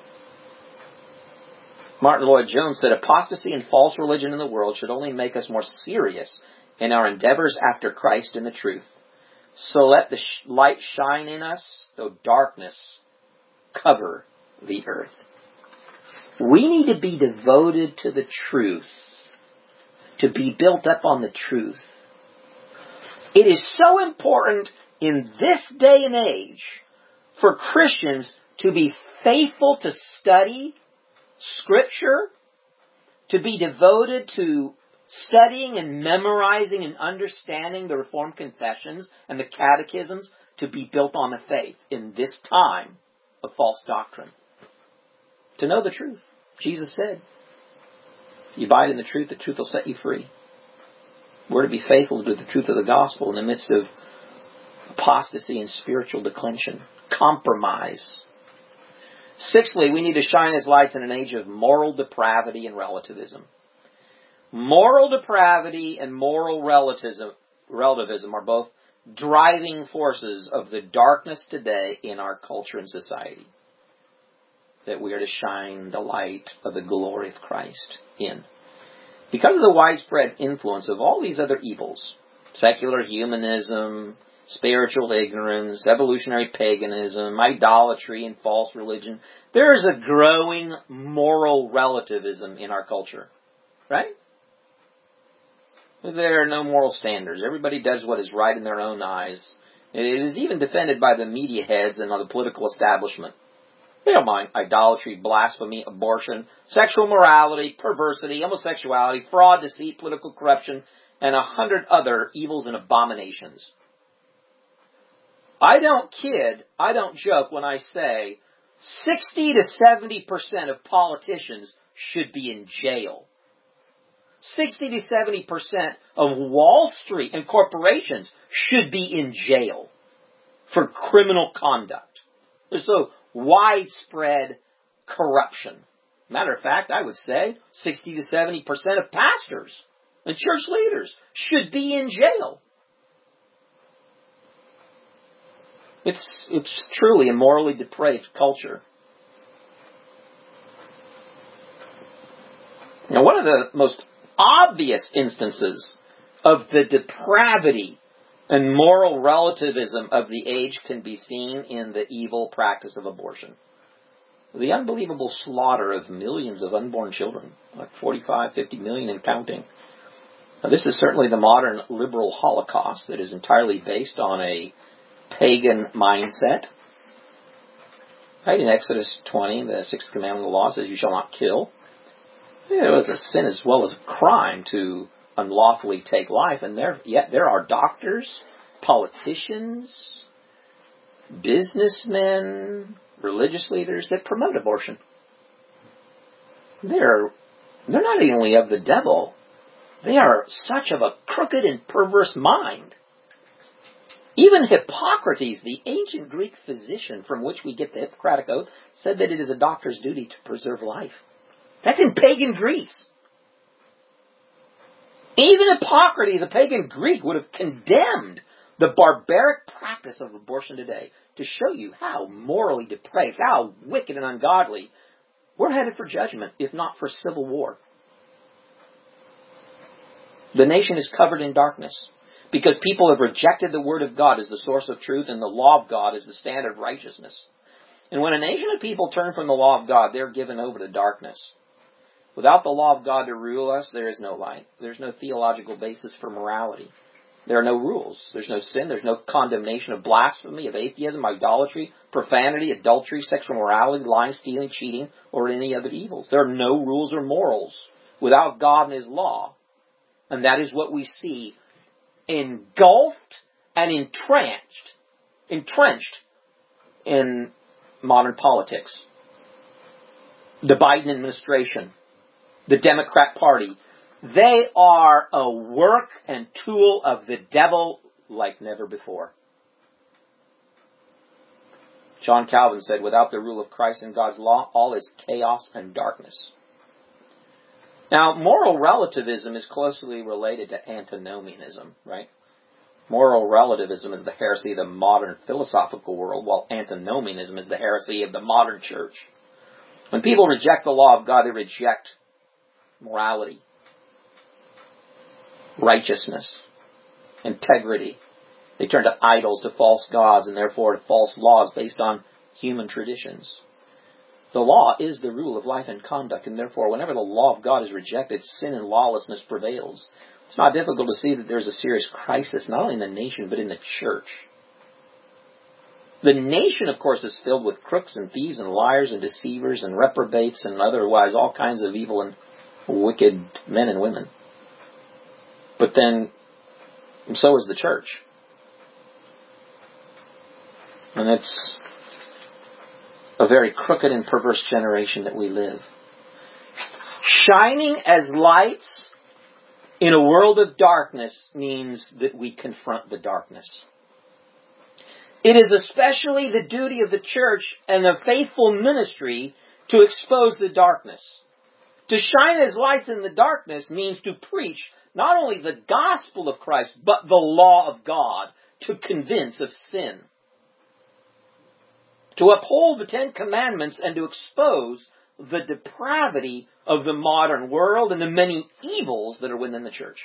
Martin Lloyd-Jones said, "Apostasy and false religion in the world should only make us more serious in our endeavors after Christ and the truth. So let the light shine in us, though darkness cover the earth." We need to be devoted to the truth, to be built up on the truth. It is so important in this day and age for Christians to be faithful to study Scripture, to be devoted to studying and memorizing and understanding the Reformed confessions and the catechisms, to be built on the faith in this time of false doctrine. To know the truth. Jesus said, "If you abide in the truth will set you free." We're to be faithful to the truth of the gospel in the midst of apostasy and spiritual declension, compromise. Sixthly, we need to shine as lights in an age of moral depravity and relativism. Moral depravity and moral relativism are both driving forces of the darkness today in our culture and society that we are to shine the light of the glory of Christ in. Because of the widespread influence of all these other evils, secular humanism, spiritual ignorance, evolutionary paganism, idolatry, and false religion, there is a growing moral relativism in our culture. Right? There are no moral standards. Everybody does what is right in their own eyes. It is even defended by the media heads and the political establishment. They don't mind idolatry, blasphemy, abortion, sexual morality, perversity, homosexuality, fraud, deceit, political corruption, and 100 other evils and abominations. I don't kid, I don't joke when I say 60 to 70% of politicians should be in jail. 60 to 70% of Wall Street and corporations should be in jail for criminal conduct. There's so widespread corruption. Matter of fact, I would say 60 to 70% of pastors and church leaders should be in jail. It's truly a morally depraved culture. Now, one of the most obvious instances of the depravity and moral relativism of the age can be seen in the evil practice of abortion. The unbelievable slaughter of millions of unborn children, like 45, 50 million and counting. Now, this is certainly the modern liberal Holocaust that is entirely based on a pagan mindset. Right, in Exodus 20, the sixth commandment of the law says, you shall not kill. It was a sin as well as a crime to unlawfully take life, and yet there are doctors, politicians, businessmen, religious leaders that promote abortion. They're not only of the devil, they are such of a crooked and perverse mind. Even Hippocrates, the ancient Greek physician from which we get the Hippocratic Oath, said that it is a doctor's duty to preserve life. That's in pagan Greece. Even Hippocrates, a pagan Greek, would have condemned the barbaric practice of abortion today to show you how morally depraved, how wicked and ungodly. We're headed for judgment, if not for civil war. The nation is covered in darkness because people have rejected the Word of God as the source of truth and the law of God as the standard of righteousness. And when a nation of people turn from the law of God, they're given over to darkness. Without the law of God to rule us, there is no light. There's no theological basis for morality. There are no rules. There's no sin. There's no condemnation of blasphemy, of atheism, idolatry, profanity, adultery, sexual immorality, lying, stealing, cheating, or any other evils. There are no rules or morals without God and His law. And that is what we see engulfed and entrenched in modern politics. The Biden administration, the Democrat Party, they are a work and tool of the devil like never before. John Calvin said, without the rule of Christ and God's law, all is chaos and darkness. Now, moral relativism is closely related to antinomianism, right? Moral relativism is the heresy of the modern philosophical world, while antinomianism is the heresy of the modern church. When people reject the law of God, they reject morality, righteousness, integrity. They turn to idols, to false gods, and therefore to false laws based on human traditions. The law is the rule of life and conduct, and therefore whenever the law of God is rejected, sin and lawlessness prevails. It's not difficult to see that there's a serious crisis, not only in the nation, but in the church. The nation, of course, is filled with crooks and thieves and liars and deceivers and reprobates and otherwise all kinds of evil and wicked men and women. But then, so is the church. And it's a very crooked and perverse generation that we live. Shining as lights in a world of darkness means that we confront the darkness. It is especially the duty of the church and the faithful ministry to expose the darkness. To shine as lights in the darkness means to preach not only the gospel of Christ, but the law of God, to convince of sin. To uphold the Ten Commandments and to expose the depravity of the modern world and the many evils that are within the church.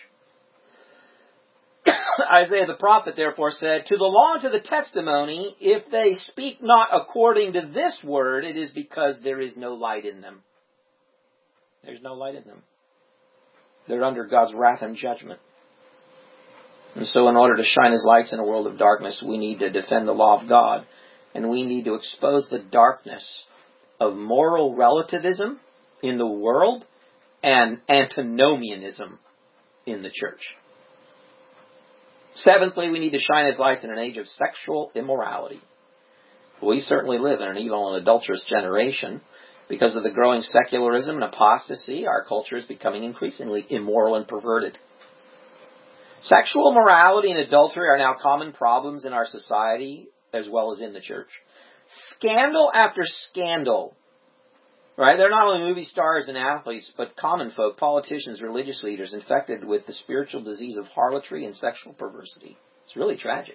Isaiah the prophet therefore said, to the law and to the testimony, if they speak not according to this word, it is because there is no light in them. There's no light in them. They're under God's wrath and judgment. And so in order to shine as lights in a world of darkness, we need to defend the law of God. And we need to expose the darkness of moral relativism in the world and antinomianism in the church. Seventhly, we need to shine as lights in an age of sexual immorality. We certainly live in an evil and adulterous generation. Because of the growing secularism and apostasy, our culture is becoming increasingly immoral and perverted. Sexual morality and adultery are now common problems in our society as well as in the church. Scandal after scandal. Right? They're not only movie stars and athletes, but common folk, politicians, religious leaders infected with the spiritual disease of harlotry and sexual perversity. It's really tragic.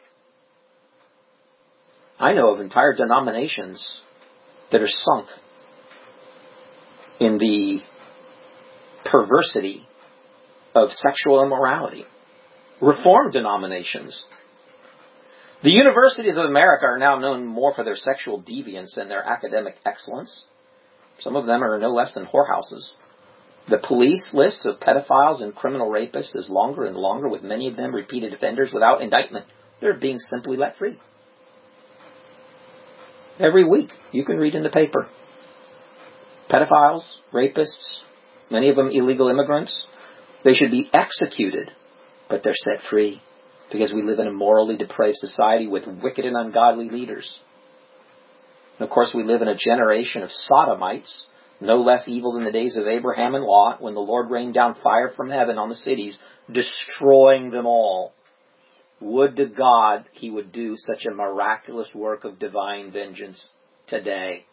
I know of entire denominations that are sunk in the perversity of sexual immorality. Reformed denominations. The universities of America are now known more for their sexual deviance than their academic excellence. Some of them are no less than whorehouses. The police lists of pedophiles and criminal rapists is longer and longer, with many of them repeated offenders without indictment. They're being simply let free. Every week, you can read in the paper. Pedophiles, rapists, many of them illegal immigrants, they should be executed, but they're set free because we live in a morally depraved society with wicked and ungodly leaders. And of course, we live in a generation of sodomites, no less evil than the days of Abraham and Lot, when the Lord rained down fire from heaven on the cities, destroying them all. Would to God he would do such a miraculous work of divine vengeance today.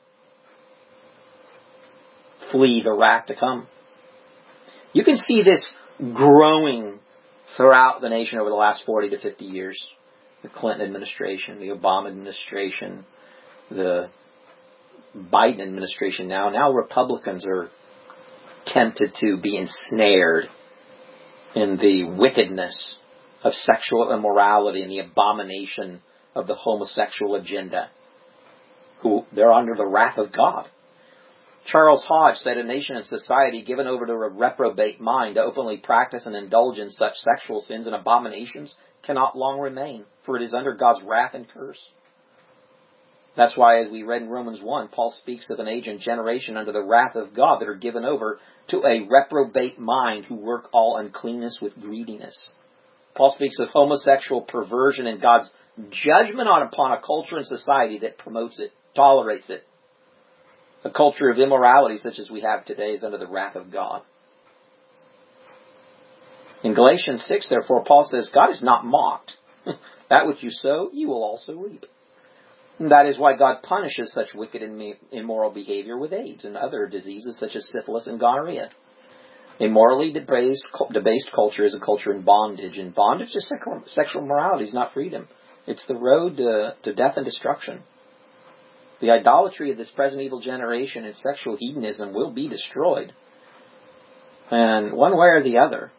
Flee the wrath to come. You can see this growing throughout the nation over the last 40 to 50 years. The Clinton administration, the Obama administration, the Biden administration now. Now Republicans are tempted to be ensnared in the wickedness of sexual immorality and the abomination of the homosexual agenda. They're under the wrath of God. Charles Hodge said a nation and society given over to a reprobate mind to openly practice and indulge in such sexual sins and abominations cannot long remain, for it is under God's wrath and curse. That's why, as we read in Romans 1, Paul speaks of an age and generation under the wrath of God that are given over to a reprobate mind who work all uncleanness with greediness. Paul speaks of homosexual perversion and God's judgment upon a culture and society that promotes it, tolerates it. A culture of immorality such as we have today is under the wrath of God. In Galatians 6, therefore, Paul says, God is not mocked. That which you sow, you will also reap. And that is why God punishes such wicked and immoral behavior with AIDS and other diseases such as syphilis and gonorrhea. A morally debased culture is a culture in bondage. And bondage to sexual morality is not freedom. It's the road to death and destruction. The idolatry of this present evil generation and sexual hedonism will be destroyed. And one way or the other.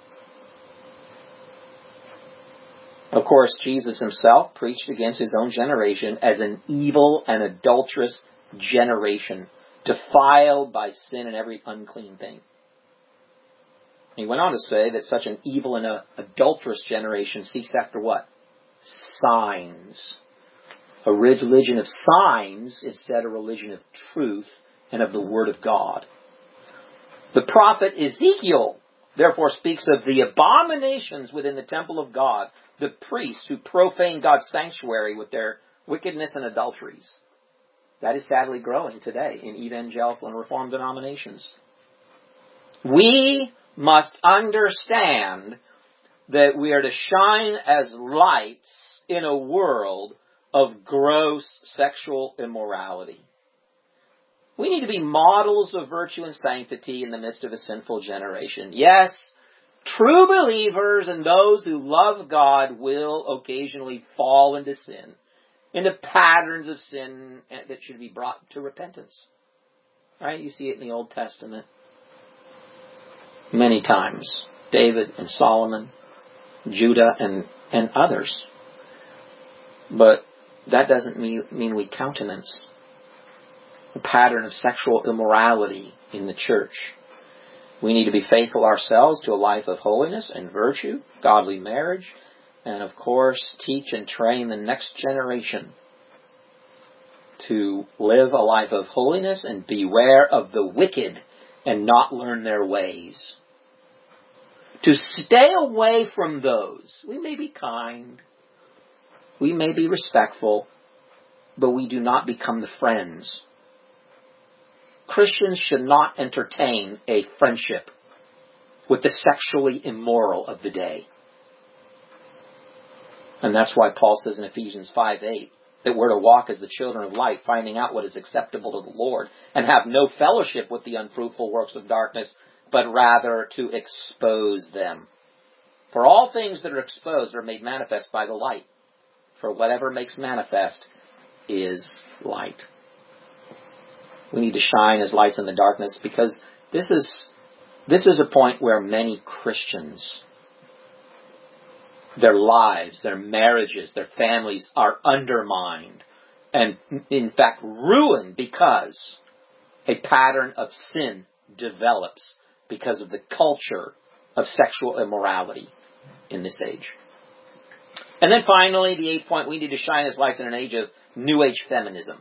Of course, Jesus himself preached against his own generation as an evil and adulterous generation, defiled by sin and every unclean thing. He went on to say that such an evil and adulterous generation seeks after what? Signs. A religion of signs instead of a religion of truth and of the Word of God. The prophet Ezekiel therefore speaks of the abominations within the temple of God, the priests who profane God's sanctuary with their wickedness and adulteries. That is sadly growing today in evangelical and reformed denominations. We must understand that we are to shine as lights in a world of gross sexual immorality. We need to be models of virtue and sanctity in the midst of a sinful generation. Yes, true believers and those who love God will occasionally fall into sin, into patterns of sin that should be brought to repentance. Right? You see it in the Old Testament many times. David and Solomon, Judah and others. But that doesn't mean we countenance a pattern of sexual immorality in the church. We need to be faithful ourselves to a life of holiness and virtue, godly marriage, and of course teach and train the next generation to live a life of holiness and beware of the wicked and not learn their ways. to stay away from those. We may be kind, we may be respectful, but we do not become the friends. Christians should not entertain a friendship with the sexually immoral of the day. And that's why Paul says in Ephesians 5:8 that we're to walk as the children of light, finding out what is acceptable to the Lord, and have no fellowship with the unfruitful works of darkness, but rather to expose them. For all things that are exposed are made manifest by the light. For whatever makes manifest is light. We need to shine as lights in the darkness, because this is a point where many Christians, their lives, their marriages, their families are undermined and in fact ruined because a pattern of sin develops because of the culture of sexual immorality in this age. And then finally, the 8th point, we need to shine as lights in an age of New Age feminism.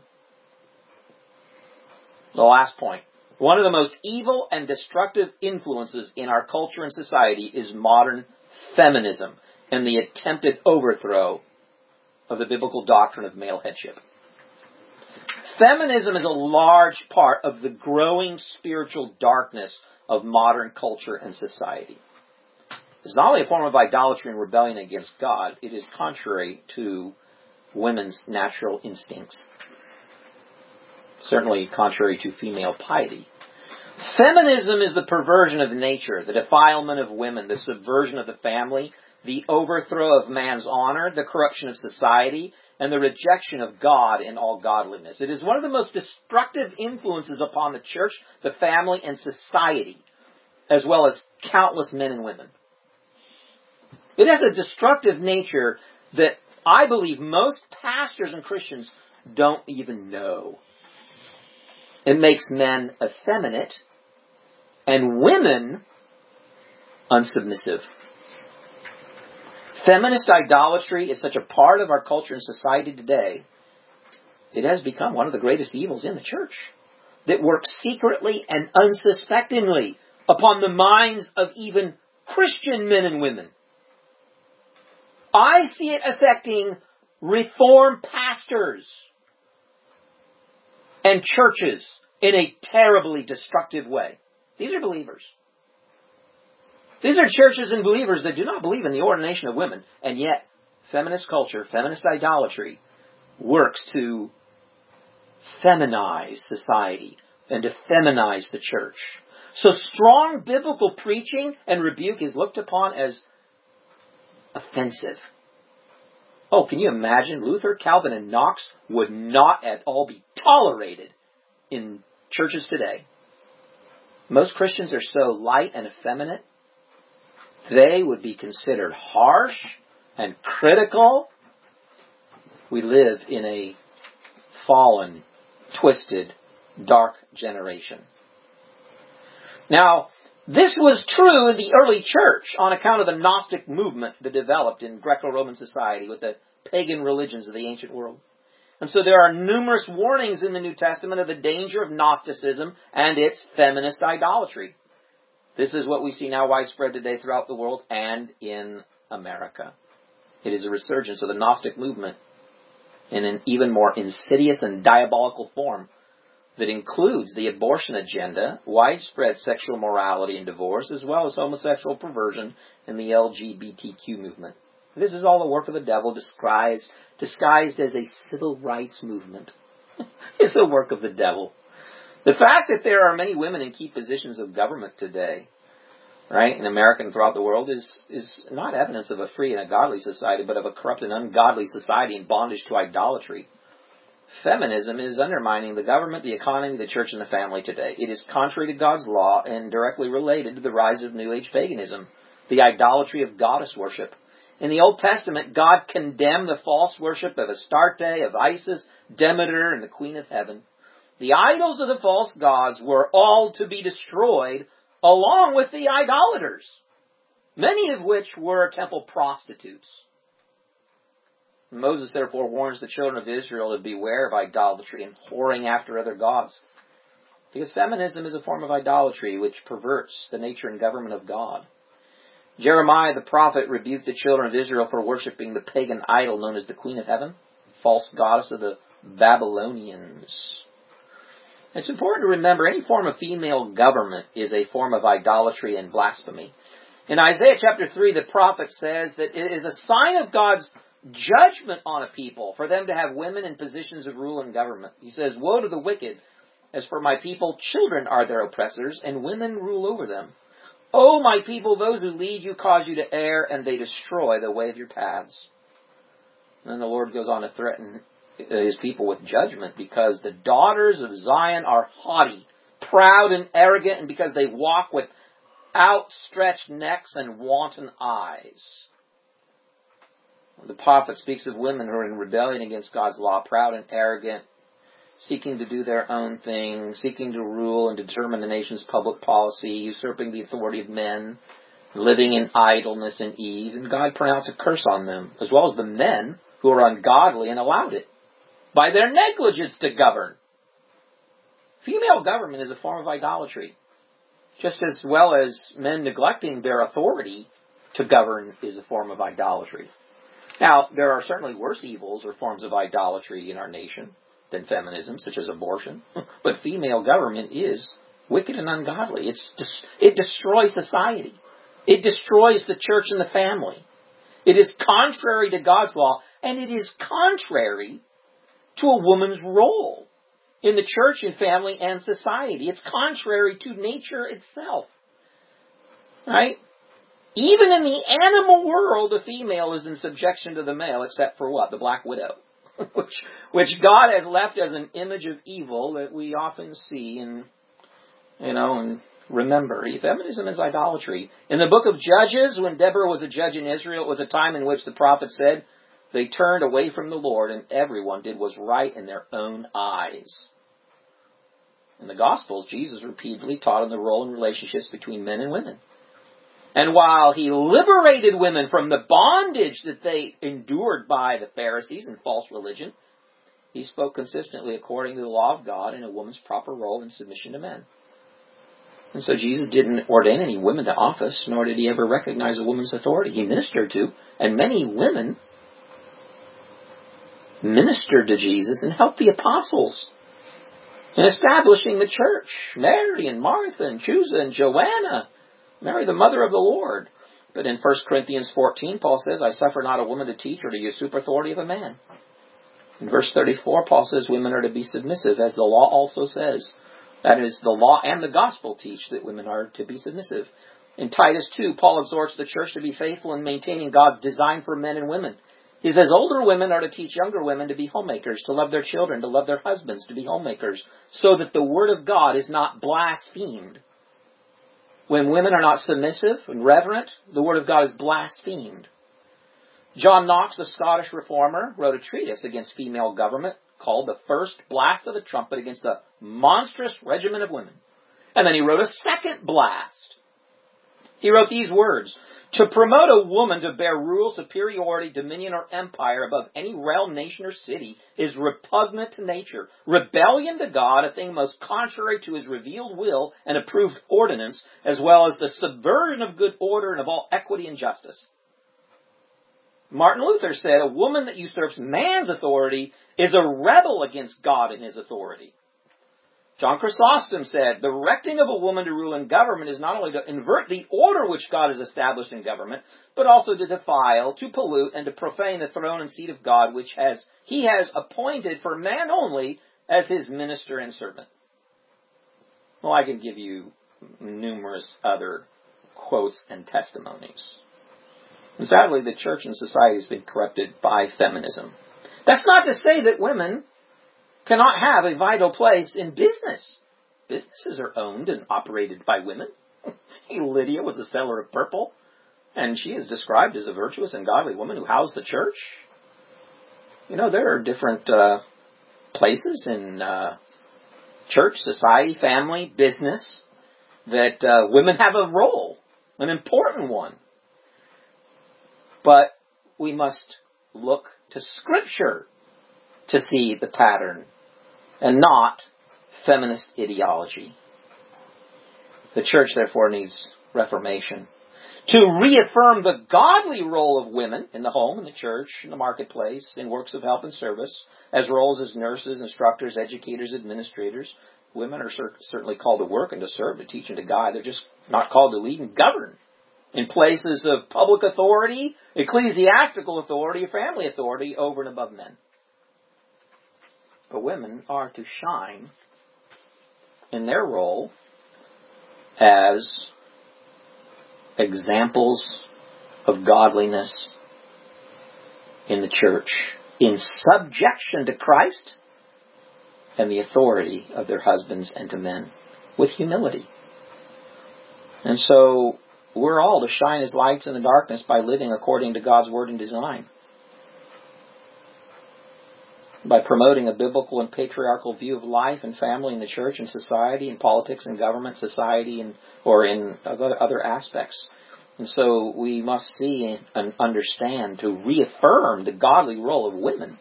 The last point. One of the most evil and destructive influences in our culture and society is modern feminism and the attempted overthrow of the biblical doctrine of male headship. Feminism is a large part of the growing spiritual darkness of modern culture and society. It's not only a form of idolatry and rebellion against God, it is contrary to women's natural instincts. Certainly contrary to female piety. Feminism is the perversion of nature, the defilement of women, the subversion of the family, the overthrow of man's honor, the corruption of society, and the rejection of God in all godliness. It is one of the most destructive influences upon the church, the family, and society, as well as countless men and women. It has a destructive nature that I believe most pastors and Christians don't even know. It makes men effeminate and women unsubmissive. Feminist idolatry is such a part of our culture and society today, it has become one of the greatest evils in the church that works secretly and unsuspectingly upon the minds of even Christian men and women. I see it affecting Reformed pastors and churches in a terribly destructive way. These are believers. These are churches and believers that do not believe in the ordination of women, and yet feminist culture, feminist idolatry, works to feminize society and to feminize the church. So strong biblical preaching and rebuke is looked upon as offensive. Oh, can you imagine? Luther, Calvin, and Knox would not at all be tolerated in churches today. Most Christians are so light and effeminate, they would be considered harsh and critical. We live in a fallen, twisted, dark generation. Now, this was true in the early church on account of the Gnostic movement that developed in Greco-Roman society with the pagan religions of the ancient world. And so there are numerous warnings in the New Testament of the danger of Gnosticism and its feminist idolatry. This is what we see now widespread today throughout the world and in America. It is a resurgence of the Gnostic movement in an even more insidious and diabolical form that includes the abortion agenda, widespread sexual morality and divorce, as well as homosexual perversion in the LGBTQ movement. This is all the work of the devil disguised as a civil rights movement. It's the work of the devil. The fact that there are many women in key positions of government today, right, in America and throughout the world is not evidence of a free and a godly society, but of a corrupt and ungodly society in bondage to idolatry. Feminism is undermining the government, the economy, the church, and the family today. It is contrary to God's law and directly related to the rise of New Age paganism, the idolatry of goddess worship. In the Old Testament, God condemned the false worship of Astarte, of Isis, Demeter, and the Queen of Heaven. The idols of the false gods were all to be destroyed along with the idolaters, many of which were temple prostitutes. Moses therefore warns the children of Israel to beware of idolatry and whoring after other gods. Because feminism is a form of idolatry which perverts the nature and government of God. Jeremiah the prophet rebuked the children of Israel for worshiping the pagan idol known as the Queen of Heaven, false goddess of the Babylonians. It's important to remember any form of female government is a form of idolatry and blasphemy. In Isaiah chapter 3, the prophet says that it is a sign of God's judgment on a people for them to have women in positions of rule and government. He says, "Woe to the wicked! As for my people, children are their oppressors, and women rule over them. O my people, those who lead you cause you to err, and they destroy the way of your paths." And then the Lord goes on to threaten His people with judgment because the daughters of Zion are haughty, proud, and arrogant, and because they walk with outstretched necks and wanton eyes. The prophet speaks of women who are in rebellion against God's law, proud and arrogant, seeking to do their own thing, seeking to rule and determine the nation's public policy, usurping the authority of men, living in idleness and ease, and God pronounced a curse on them, as well as the men who are ungodly and allowed it, by their negligence to govern. Female government is a form of idolatry, just as well as men neglecting their authority to govern is a form of idolatry. Now, there are certainly worse evils or forms of idolatry in our nation than feminism, such as abortion. But female government is wicked and ungodly. It destroys society. It destroys the church and the family. It is contrary to God's law, and it is contrary to a woman's role in the church and family and society. It's contrary to nature itself. Right? Even in the animal world, the female is in subjection to the male, except for what? The black widow. which God has left as an image of evil that we often see and remember. Feminism is idolatry. In the book of Judges, when Deborah was a judge in Israel, it was a time in which the prophet said they turned away from the Lord and everyone did what was right in their own eyes. In the Gospels, Jesus repeatedly taught on the role and relationships between men and women. And while he liberated women from the bondage that they endured by the Pharisees and false religion, he spoke consistently according to the law of God and a woman's proper role in submission to men. And so Jesus didn't ordain any women to office, nor did he ever recognize a woman's authority. He ministered to, and many women ministered to Jesus and helped the apostles in establishing the church. Mary and Martha and Chusa and Joanna. Mary, the mother of the Lord. But in 1 Corinthians 14, Paul says, "I suffer not a woman to teach or to usurp authority of a man." In verse 34, Paul says women are to be submissive, as the law also says. That is, the law and the gospel teach that women are to be submissive. In Titus 2, Paul exhorts the church to be faithful in maintaining God's design for men and women. He says older women are to teach younger women to be homemakers, to love their children, to love their husbands, to be homemakers, so that the word of God is not blasphemed. When women are not submissive and reverent, the word of God is blasphemed. John Knox, the Scottish reformer, wrote a treatise against female government called The First Blast of the Trumpet Against a Monstrous Regimen of Women. And then he wrote a second blast. He wrote these words: "To promote a woman to bear rule, superiority, dominion, or empire above any realm, nation, or city is repugnant to nature, rebellion to God, a thing most contrary to his revealed will and approved ordinance, as well as the subversion of good order and of all equity and justice." Martin Luther said, "A woman that usurps man's authority is a rebel against God and his authority." John Chrysostom said, "The erecting of a woman to rule in government is not only to invert the order which God has established in government, but also to defile, to pollute, and to profane the throne and seat of God, which he has appointed for man only as his minister and servant." Well, I can give you numerous other quotes and testimonies. And sadly, the church and society has been corrupted by feminism. That's not to say that women cannot have a vital place in business. Businesses are owned and operated by women. Lydia was a seller of purple, and she is described as a virtuous and godly woman who housed the church. There are different places in church, society, family, business, that women have a role, an important one. But we must look to Scripture to see the pattern and not feminist ideology. The church, therefore, needs reformation. to reaffirm the godly role of women in the home, in the church, in the marketplace, in works of help and service, as roles as nurses, instructors, educators, administrators. Women are certainly called to work and to serve, to teach and to guide. They're just not called to lead and govern in places of public authority, ecclesiastical authority, or family authority over and above men. But women are to shine in their role as examples of godliness in the church, in subjection to Christ and the authority of their husbands and to men, with humility. And so we're all to shine as lights in the darkness by living according to God's word and design, by promoting a biblical and patriarchal view of life and family in the church and society and politics and government, society, or in other aspects. And so we must see and understand to reaffirm the godly role of women,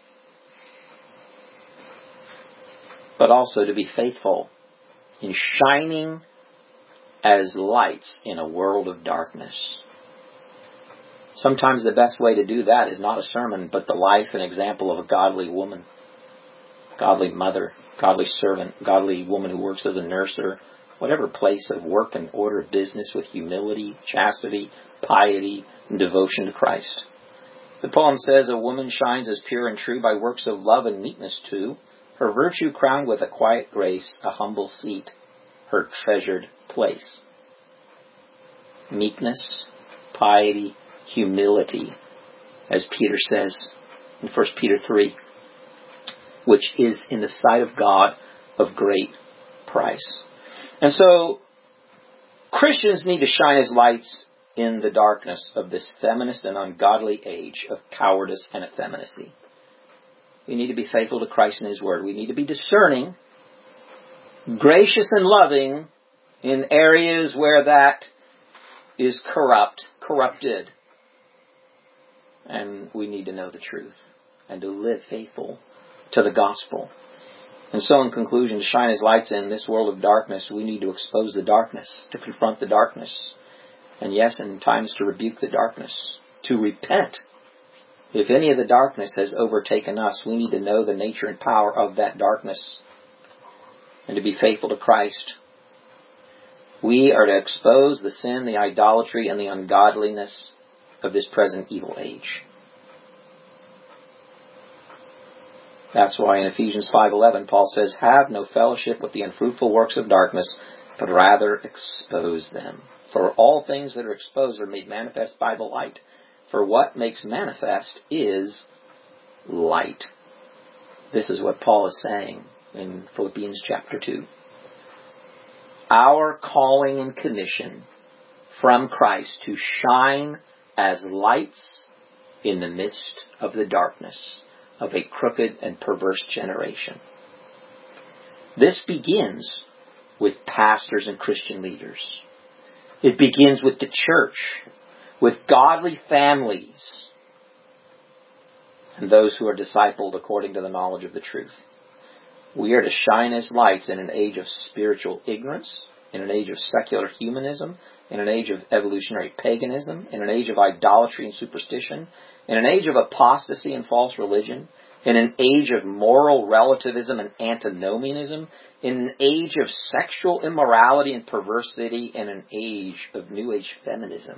but also to be faithful in shining as lights in a world of darkness. Sometimes the best way to do that is not a sermon, but the life and example of a godly woman, godly mother, godly servant, godly woman who works as a nurse or whatever place of work and order of business, with humility, chastity, piety, and devotion to Christ. The poem says, a woman shines as pure and true by works of love and meekness too, her virtue crowned with a quiet grace, a humble seat, her treasured place. Meekness, piety, humility, as Peter says in 1 Peter 3, which is in the sight of God of great price. And so Christians need to shine as lights in the darkness of this feminist and ungodly age of cowardice and effeminacy. We need to be faithful to Christ and His Word. We need to be discerning, gracious and loving in areas where that is corrupted. And we need to know the truth and to live faithful to the gospel. And so in conclusion, to shine as lights in this world of darkness, we need to expose the darkness, to confront the darkness. And yes, in times to rebuke the darkness, to repent. If any of the darkness has overtaken us, we need to know the nature and power of that darkness and to be faithful to Christ. We are to expose the sin, the idolatry, and the ungodliness of this present evil age. That's why in Ephesians 5:11, Paul says, have no fellowship with the unfruitful works of darkness, but rather expose them. For all things that are exposed are made manifest by the light. For what makes manifest is light. This is what Paul is saying in Philippians chapter 2. Our calling and commission from Christ to shine as lights in the midst of the darkness of a crooked and perverse generation. This begins with pastors and Christian leaders. It begins with the church, with godly families, and those who are discipled according to the knowledge of the truth. We are to shine as lights in an age of spiritual ignorance, in an age of secular humanism, in an age of evolutionary paganism, in an age of idolatry and superstition, in an age of apostasy and false religion, in an age of moral relativism and antinomianism, in an age of sexual immorality and perversity, in an age of New Age feminism,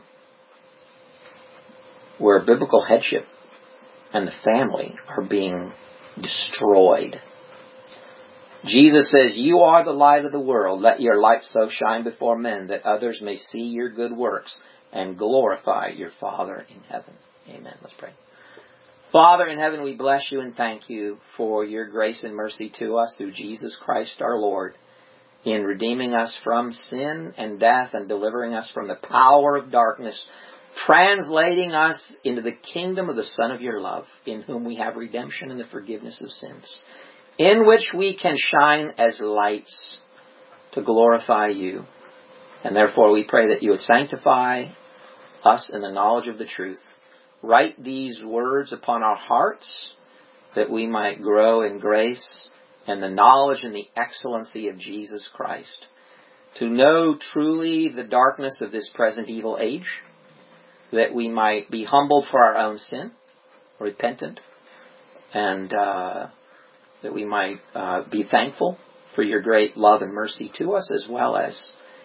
where biblical headship and the family are being destroyed. Jesus says, you are the light of the world. Let your light so shine before men that others may see your good works and glorify your Father in heaven. Amen. Let's pray. Father in heaven, we bless you and thank you for your grace and mercy to us through Jesus Christ our Lord, in redeeming us from sin and death and delivering us from the power of darkness, translating us into the kingdom of the Son of your love, in whom we have redemption and the forgiveness of sins, in which we can shine as lights to glorify you. And therefore we pray that you would sanctify us in the knowledge of the truth. Write these words upon our hearts that we might grow in grace and the knowledge and the excellency of Jesus Christ, to know truly the darkness of this present evil age, that we might be humbled for our own sin, repentant, and that we might be thankful for your great love and mercy to us, as well as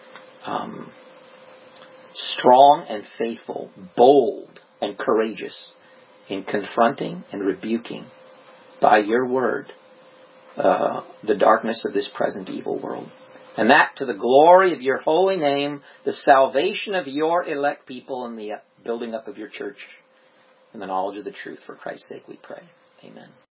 strong and faithful, bold and courageous in confronting and rebuking by your word the darkness of this present evil world. And that to the glory of your holy name, the salvation of your elect people, and the building up of your church in the knowledge of the truth. For Christ's sake we pray. Amen.